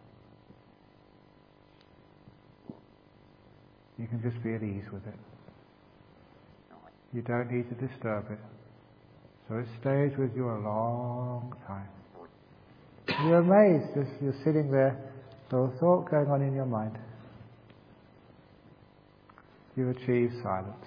you can just be at ease with it. You don't need to disturb it. So it stays with you a long time. You're amazed, just you're sitting there, so a thought going on in your mind. You achieve silence.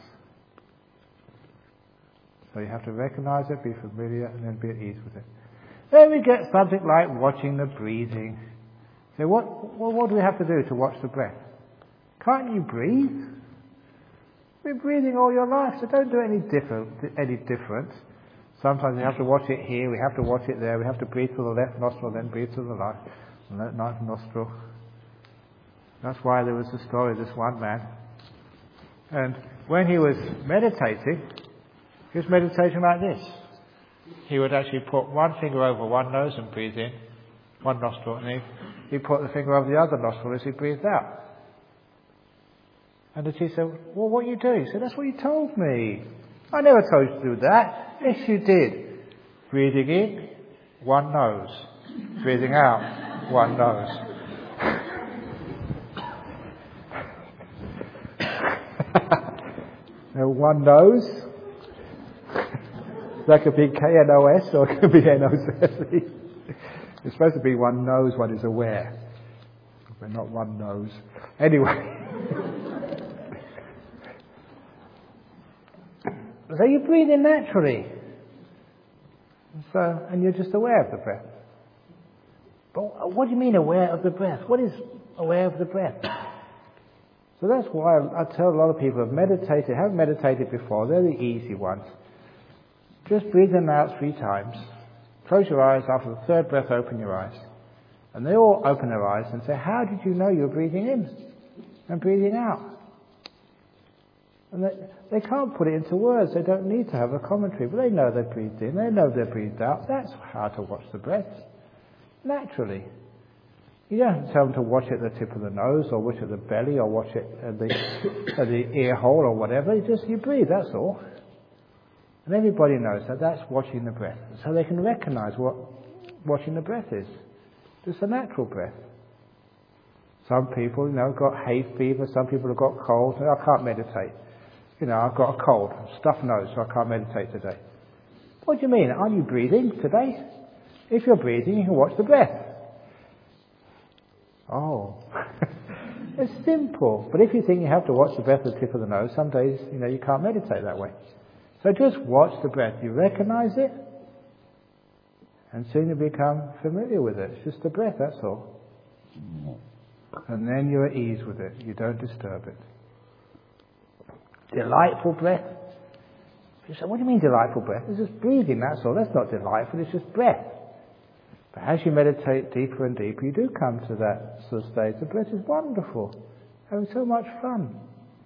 So you have to recognize it, be familiar, and then be at ease with it. Then we get something like watching the breathing. So what, what, what do we have to do to watch the breath? Can't you breathe? You've been breathing all your life, so don't do any different, any different. Sometimes we have to watch it here, we have to watch it there, we have to breathe through the left nostril, then breathe through the right, right nostril. That's why there was the story of this one man. And when he was meditating, he was meditating like this. He would actually put one finger over one nose and breathe in, one nostril, and he, he'd put the finger over the other nostril as he breathed out. And the teacher said, well, what are you doing? He said, that's what you told me. I never told you to do that. Yes, you did. Breathing in, one nose. Breathing out, one nose. Now, one nose, that could be K N O S or it could be N O S E. It's supposed to be one knows, one is aware. But not one knows. Anyway. So you breathe in naturally. So, and you're just aware of the breath. But what do you mean aware of the breath? What is aware of the breath? So that's why I tell a lot of people who have meditated, haven't meditated before, they're the easy ones. Just breathe in and out three times. Close your eyes. After the third breath, open your eyes. And they all open their eyes and say, how did you know you were breathing in and breathing out? And they, they can't put it into words. They don't need to have a commentary. But they know they breathed in. They know they breathed out. That's how to watch the breath. Naturally. You don't have to tell them to watch it at the tip of the nose or watch it at the belly or watch it at the, at the ear hole or whatever. You just, you breathe, that's all. And everybody knows that that's watching the breath. So they can recognize what watching the breath is. Just a natural breath. Some people, you know, have got hay fever. Some people have got cold. I can't meditate. You know, I've got a cold, stuffed nose, so I can't meditate today. What do you mean? Aren't you breathing today? If you're breathing, you can watch the breath. Oh. It's simple. But if you think you have to watch the breath at the tip of the nose, some days, you know, you can't meditate that way. So just watch the breath. You recognize it, and soon you become familiar with it. It's just the breath, that's all. And then you're at ease with it. You don't disturb it. Delightful breath. You say, what do you mean delightful breath? It's just breathing, that's all. That's not delightful, it's just breath. But as you meditate deeper and deeper, you do come to that sort of stage. The breath is wonderful. Having so much fun.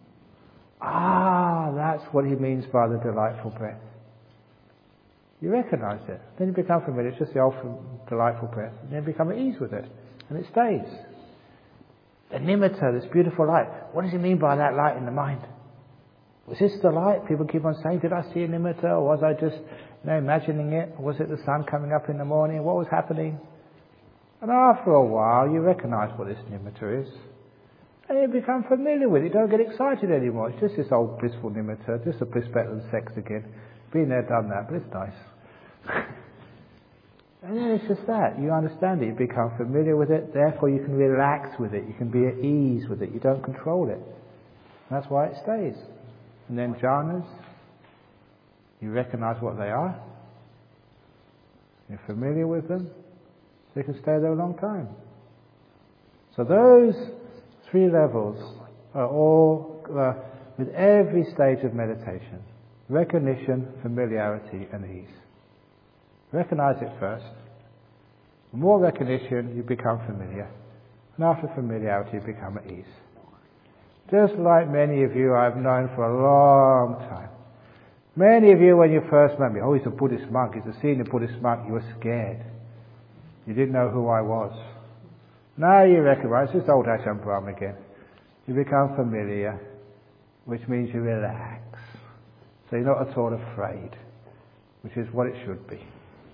Ah, that's what he means by the delightful breath. You recognize it. Then you become familiar. It's just the old delightful breath. And then you become at ease with it. And it stays. The nimitta, this beautiful light. What does he mean by that light in the mind? Was this the light? People keep on saying, did I see a nimitta? Or was I just, you know, imagining it? Or was it the sun coming up in the morning? What was happening? And after a while, you recognize what this nimitta is. And you become familiar with it. You don't get excited anymore. It's just this old blissful nimitta, just a bliss better than sex again. Been there, done that, but it's nice. And then it's just that. You understand it. You become familiar with it. Therefore, you can relax with it. You can be at ease with it. You don't control it. And that's why it stays. And then jhanas, you recognize what they are. You're familiar with them. They can stay there a long time. So those three levels are all uh, with every stage of meditation. Recognition, familiarity, and ease. Recognize it first. The more recognition, you become familiar. And after familiarity, you become at ease. Just like many of you I've known for a long time. Many of you, when you first met me, oh, he's a Buddhist monk, he's a senior Buddhist monk, you were scared. You didn't know who I was. Now you recognize, it's old Ajahn Brahm again. You become familiar, which means you relax. So you're not at all afraid, which is what it should be.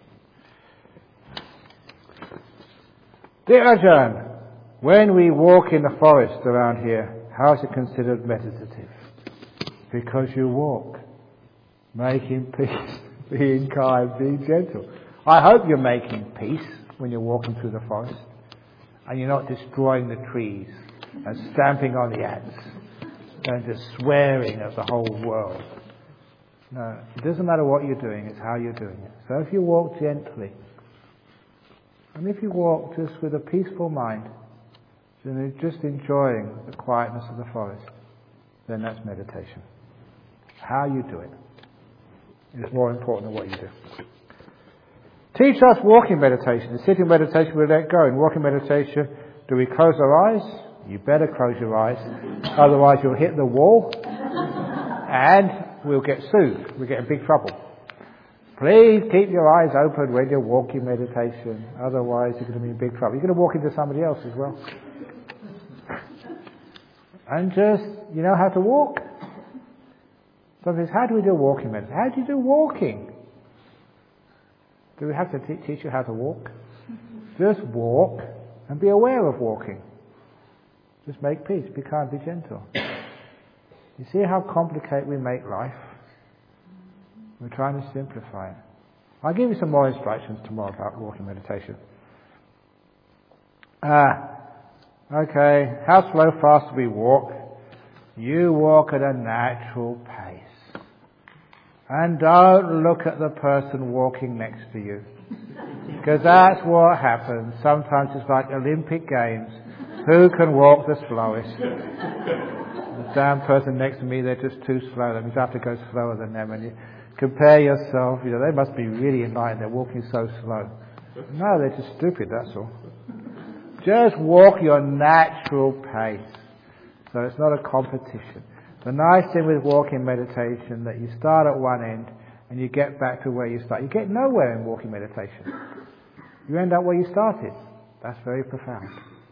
Dear Ajahn, when we walk in the forest around here, how is it considered meditative? Because you walk, making peace, being kind, being gentle. I hope you're making peace when you're walking through the forest, and you're not destroying the trees and stamping on the ants and just swearing at the whole world. No, it doesn't matter what you're doing, it's how you're doing it. So if you walk gently, and if you walk just with a peaceful mind, and you're just enjoying the quietness of the forest, then that's meditation. How you do it is more important than what you do. Teach us walking meditation. In sitting meditation, we let go. In walking meditation, do we close our eyes? You better close your eyes. Otherwise, you'll hit the wall and we'll get sued. We'll get in big trouble. Please keep your eyes open when you're walking meditation. Otherwise, you're going to be in big trouble. You're going to walk into somebody else as well. and just, you know how to walk? Somebody says, how do we do walking meditation? How do you do walking? Do we have to t- teach you how to walk? Just walk and be aware of walking. Just make peace, be kind, be gentle. You see how complicated we make life? We're trying to simplify it. I'll give you some more instructions tomorrow about walking meditation. Ah, okay, how slow, fast do we walk? You walk at a natural pace. And don't look at the person walking next to you. Because that's what happens. Sometimes it's like Olympic Games. Who can walk the slowest? The damn person next to me, they're just too slow. That means I have to go slower than them. And you compare yourself, you know, they must be really enlightened. They're walking so slow. No, they're just stupid, that's all. Just walk your natural pace. So it's not a competition. The nice thing with walking meditation that you start at one end and you get back to where you start. You get nowhere in walking meditation. You end up where you started. That's very profound.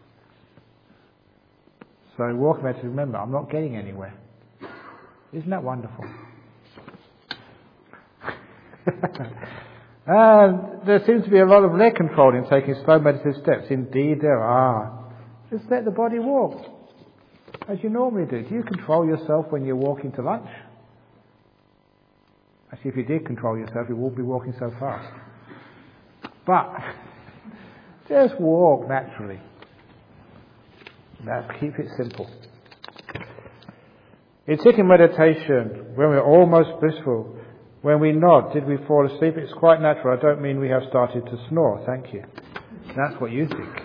So in walking meditation, remember, I'm not getting anywhere. Isn't that wonderful? And there seems to be a lot of leg control in taking slow meditative steps. Indeed there are. Just let the body walk as you normally do. Do you control yourself when you're walking to lunch? Actually, if you did control yourself, you wouldn't be walking so fast. But just walk naturally. Now keep it simple. In sitting meditation, when we're almost blissful, when we nod, did we fall asleep? It's quite natural. I don't mean we have started to snore. Thank you. That's what you think.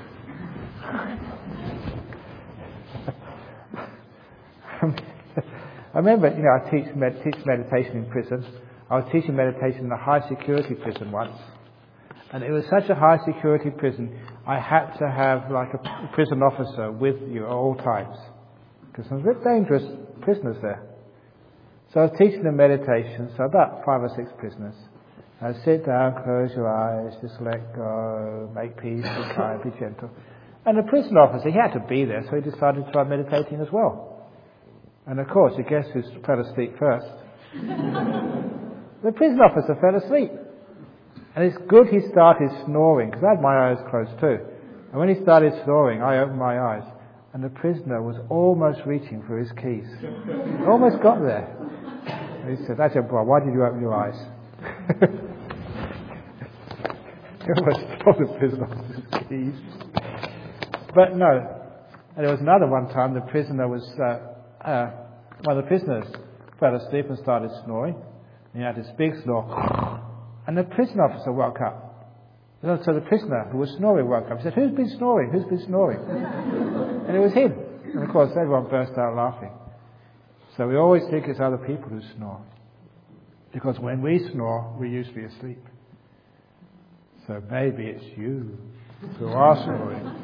I remember, you know, I teach, med- teach meditation in prison. I was teaching meditation in a high security prison once. And it was such a high security prison, I had to have like a prison officer with you at all times. Because some very dangerous prisoners there. So I was teaching them meditation, so about five or six prisoners. I sit down, close your eyes, just let go, make peace, be kind, be gentle. And the prison officer, he had to be there, so he decided to try meditating as well. And of course, you guess who fell asleep first? The prison officer fell asleep. And it's good he started snoring, because I had my eyes closed too. And when he started snoring, I opened my eyes. And the prisoner was almost reaching for his keys. Almost got there. And he said, that's your problem. Why did you open your eyes? He almost stole the prison officer's keys. But no. And there was another one time, the prisoner was, uh, uh, one of the prisoners fell asleep and started snoring. And he had this big snore. And the prison officer woke up. So the prisoner who was snoring woke up. He said, who's been snoring? Who's been snoring? And it was him. And of course everyone burst out laughing. So we always think it's other people who snore. Because when we snore, we're usually asleep. So maybe it's you who are snoring.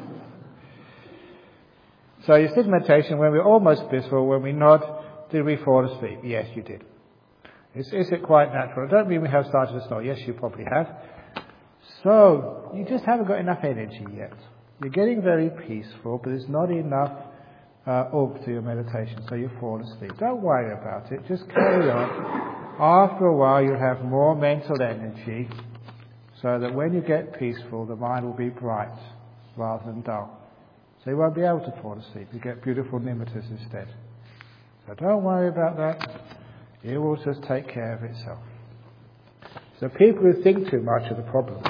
So you sit in meditation when we're almost blissful, when we nod, did we fall asleep? Yes, you did. Is, is it quite natural? I don't mean we have started to snore. Yes, you probably have. So, you just haven't got enough energy yet. You're getting very peaceful, but there's not enough uh, oomph to your meditation, so you fall asleep. Don't worry about it. Just carry on. After a while, you'll have more mental energy, so that when you get peaceful, the mind will be bright rather than dull. So you won't be able to fall asleep. You get beautiful nimittas instead. So don't worry about that. It will just take care of itself. So people who think too much are the problems.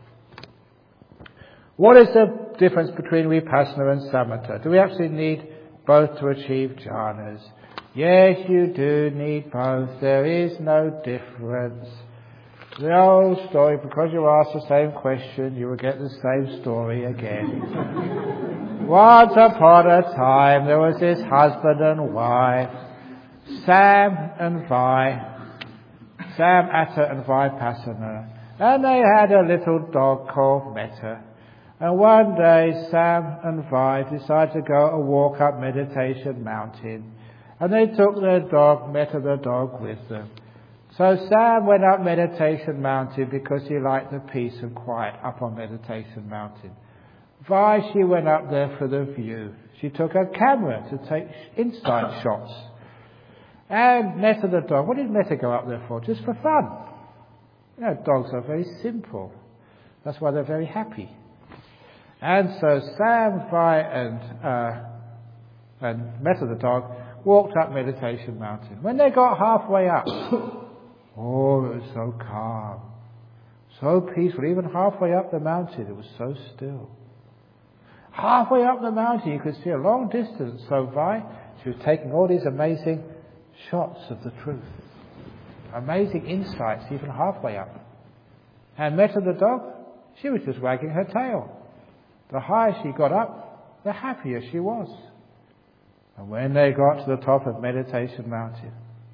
What is the difference between vipassana and samatha? Do we actually need both to achieve jhanas? Yes, you do need both. There is no difference. The old story, because you ask the same question, you will get the same story again. Once upon a time, there was this husband and wife, Sam and Vi. Sam, Atta and Vipassana. And they had a little dog called Metta. And one day Sam and Vi decided to go a walk up Meditation Mountain. And they took their dog, Metta the dog, with them. So Sam went up Meditation Mountain because he liked the peace and quiet up on Meditation Mountain. Why she went up there for the view. She took her camera to take inside shots. And Meta the dog, what did Meta go up there for? Just for fun. You know, dogs are very simple. That's why they're very happy. And so Sam, Vi, and, uh, and Meta the dog walked up Meditation Mountain. When they got halfway up, oh, it was so calm, so peaceful. Even halfway up the mountain, it was so still. Halfway up the mountain, you could see a long distance. So Vi, she was taking all these amazing shots of the truth. Amazing insights, even halfway up. And Meta the dog, she was just wagging her tail. The higher she got up, the happier she was. And when they got to the top of Meditation Mountain,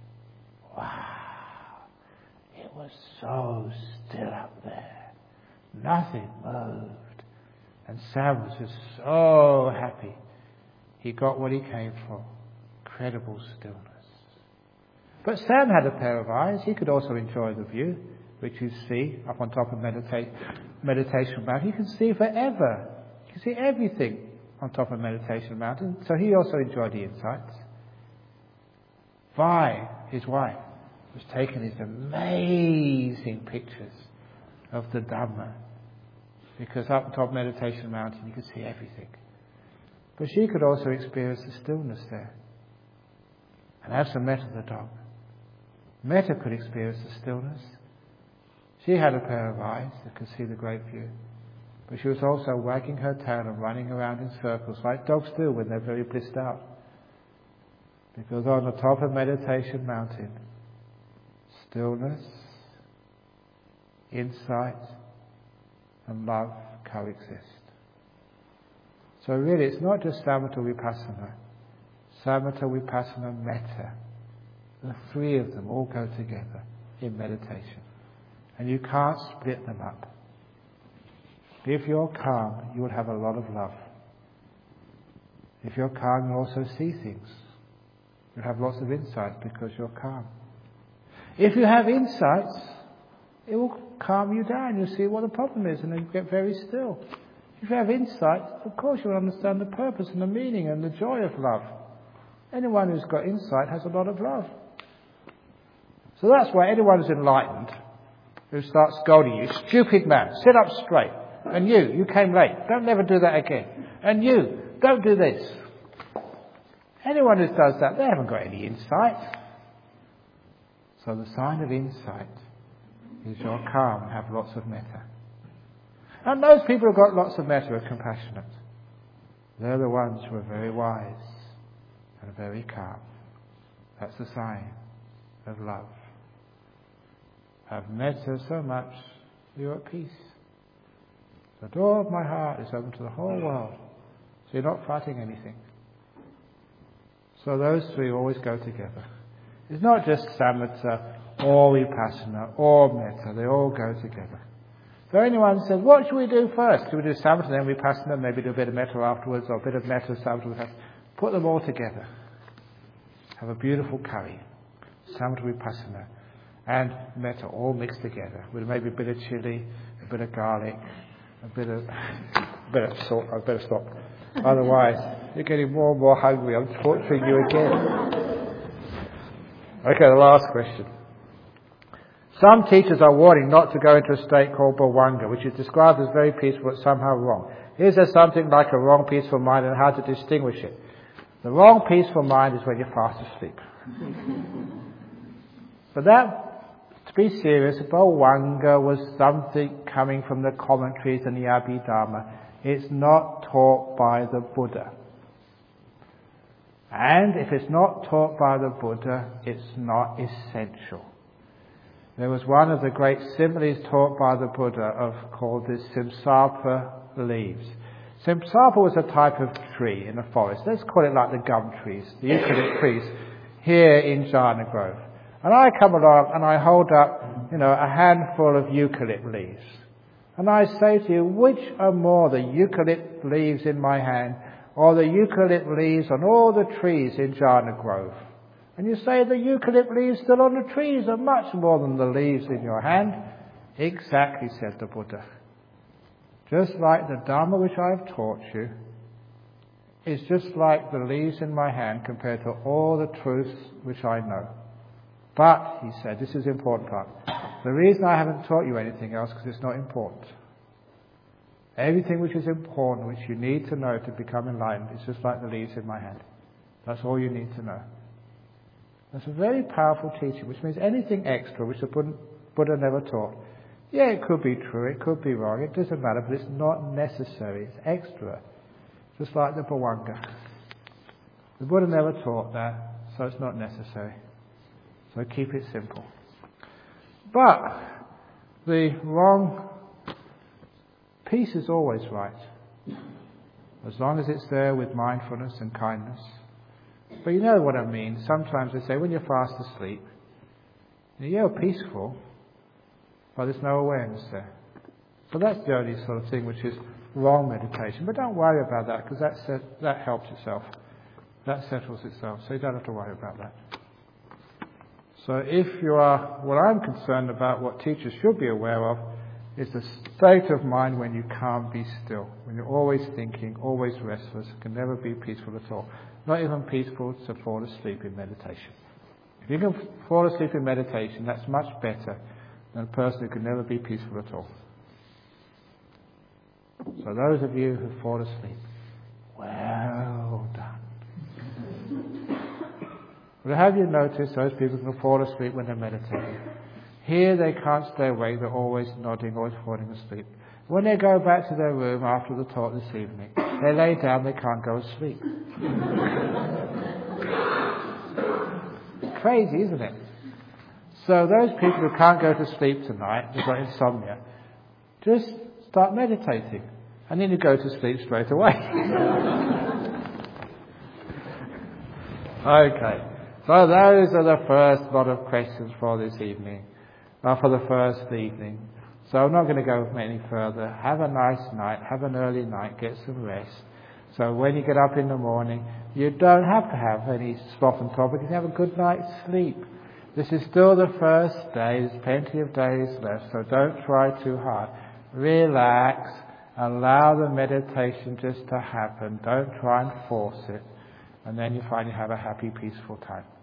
wow, it was so still up there. Nothing moved. And Sam was just so happy. He got what he came for. Incredible stillness. But Sam had a pair of eyes. He could also enjoy the view, which you see up on top of medita- Meditation Mountain. You can see forever. You can see everything on top of Meditation Mountain. So he also enjoyed the insights. Vi, his wife, was taking these amazing pictures of the Dhamma. Because up on top of Meditation Mountain you could see everything. But she could also experience the stillness there. And as for Meta the dog, Meta could experience the stillness. She had a pair of eyes that could see the great view. But she was also wagging her tail and running around in circles like dogs do when they're very blissed out. Because on the top of Meditation Mountain, stillness, insight, and love coexist. So really it's not just Samatha Vipassana. Samatha Vipassana Metta. The three of them all go together in meditation. And you can't split them up. If you're calm, you will have a lot of love. If you're calm, you'll also see things. You'll have lots of insights because you're calm. If you have insights, it will calm you down. You'll see what the problem is and then you get very still. If you have insight, of course you'll understand the purpose and the meaning and the joy of love. Anyone who's got insight has a lot of love. So that's why anyone who's enlightened, who starts scolding you, stupid man, sit up straight. And you, you came late. Don't never do that again. And you, don't do this. Anyone who does that, they haven't got any insight. So the sign of insight is you're calm and have lots of metta. And those people who've got lots of metta are compassionate. They're the ones who are very wise and very calm. That's a sign of love. Have metta so much you're at peace. The door of my heart is open to the whole world. So you're not fighting anything. So those three always go together. It's not just samatha or vipassana or metta. They all go together. So anyone says, what should we do first? Do we do samatha and then vipassana, maybe do a bit of metta afterwards, or a bit of metta, samatha, vipassana? Put them all together. Have a beautiful curry. Samatha, vipassana and metta all mixed together with maybe a bit of chili, a bit of garlic, a bit of, a bit of salt. I better stop. Otherwise, you're getting more and more hungry. I'm torturing you again. Okay, the last question. Some teachers are warning not to go into a state called bhavanga, which is described as very peaceful but somehow wrong. Is there something like a wrong peaceful mind and how to distinguish it? The wrong peaceful mind is when you're fast asleep. But that, to be serious, bhavanga was something coming from the commentaries and the Abhidhamma. It's not taught by the Buddha. And if it's not taught by the Buddha, it's not essential. There was one of the great similes taught by the Buddha of called the Simsapa leaves. Simsapa was a type of tree in the forest. Let's call it like the gum trees, the eucalypt trees here in Jhana Grove. And I come along and I hold up, you know, a handful of eucalypt leaves. And I say to you, which are more, the eucalypt leaves in my hand or the eucalypt leaves on all the trees in Jhana Grove? And you say the eucalypt leaves still on the trees are much more than the leaves in your hand. Exactly, said the Buddha. Just like the Dhamma which I have taught you is just like the leaves in my hand compared to all the truths which I know. But, he said, this is the important part, the reason I haven't taught you anything else because it's not important. Everything which is important, which you need to know to become enlightened, is just like the leaves in my hand. That's all you need to know. That's a very powerful teaching, which means anything extra which the Buddha, Buddha never taught, yeah, it could be true, it could be wrong, it doesn't matter, but it's not necessary, it's extra. Just like the Bhavanga. The Buddha never taught that, so it's not necessary. So keep it simple. But the wrong piece is always right, as long as it's there with mindfulness and kindness. But you know what I mean. Sometimes they say when you're fast asleep, you're peaceful, but there's no awareness there. So that's the only sort of thing which is wrong meditation. But don't worry about that, because that set, that helps itself. That settles itself, so you don't have to worry about that. So if you are, what I'm concerned about, what teachers should be aware of, is the state of mind when you can't be still, when you're always thinking, always restless, can never be peaceful at all. Not even peaceful to fall asleep in meditation. If you can fall asleep in meditation, that's much better than a person who can never be peaceful at all. So those of you who fall asleep, well done. But have you noticed those people who fall asleep when they're meditating? Here they can't stay awake, they're always nodding, always falling asleep. When they go back to their room after the talk this evening, they lay down, they can't go to sleep. Crazy, isn't it? So those people who can't go to sleep tonight, they've got insomnia, just start meditating, and then you go to sleep straight away. Okay, so those are the first lot of questions for this evening, uh, for the first evening. So I'm not going to go any further. Have a nice night, have an early night, get some rest. So when you get up in the morning, you don't have to have any sloth and topic, you can have a good night's sleep. This is still the first day, there's plenty of days left, so don't try too hard. Relax, allow the meditation just to happen, don't try and force it, and then you find you have a happy, peaceful time.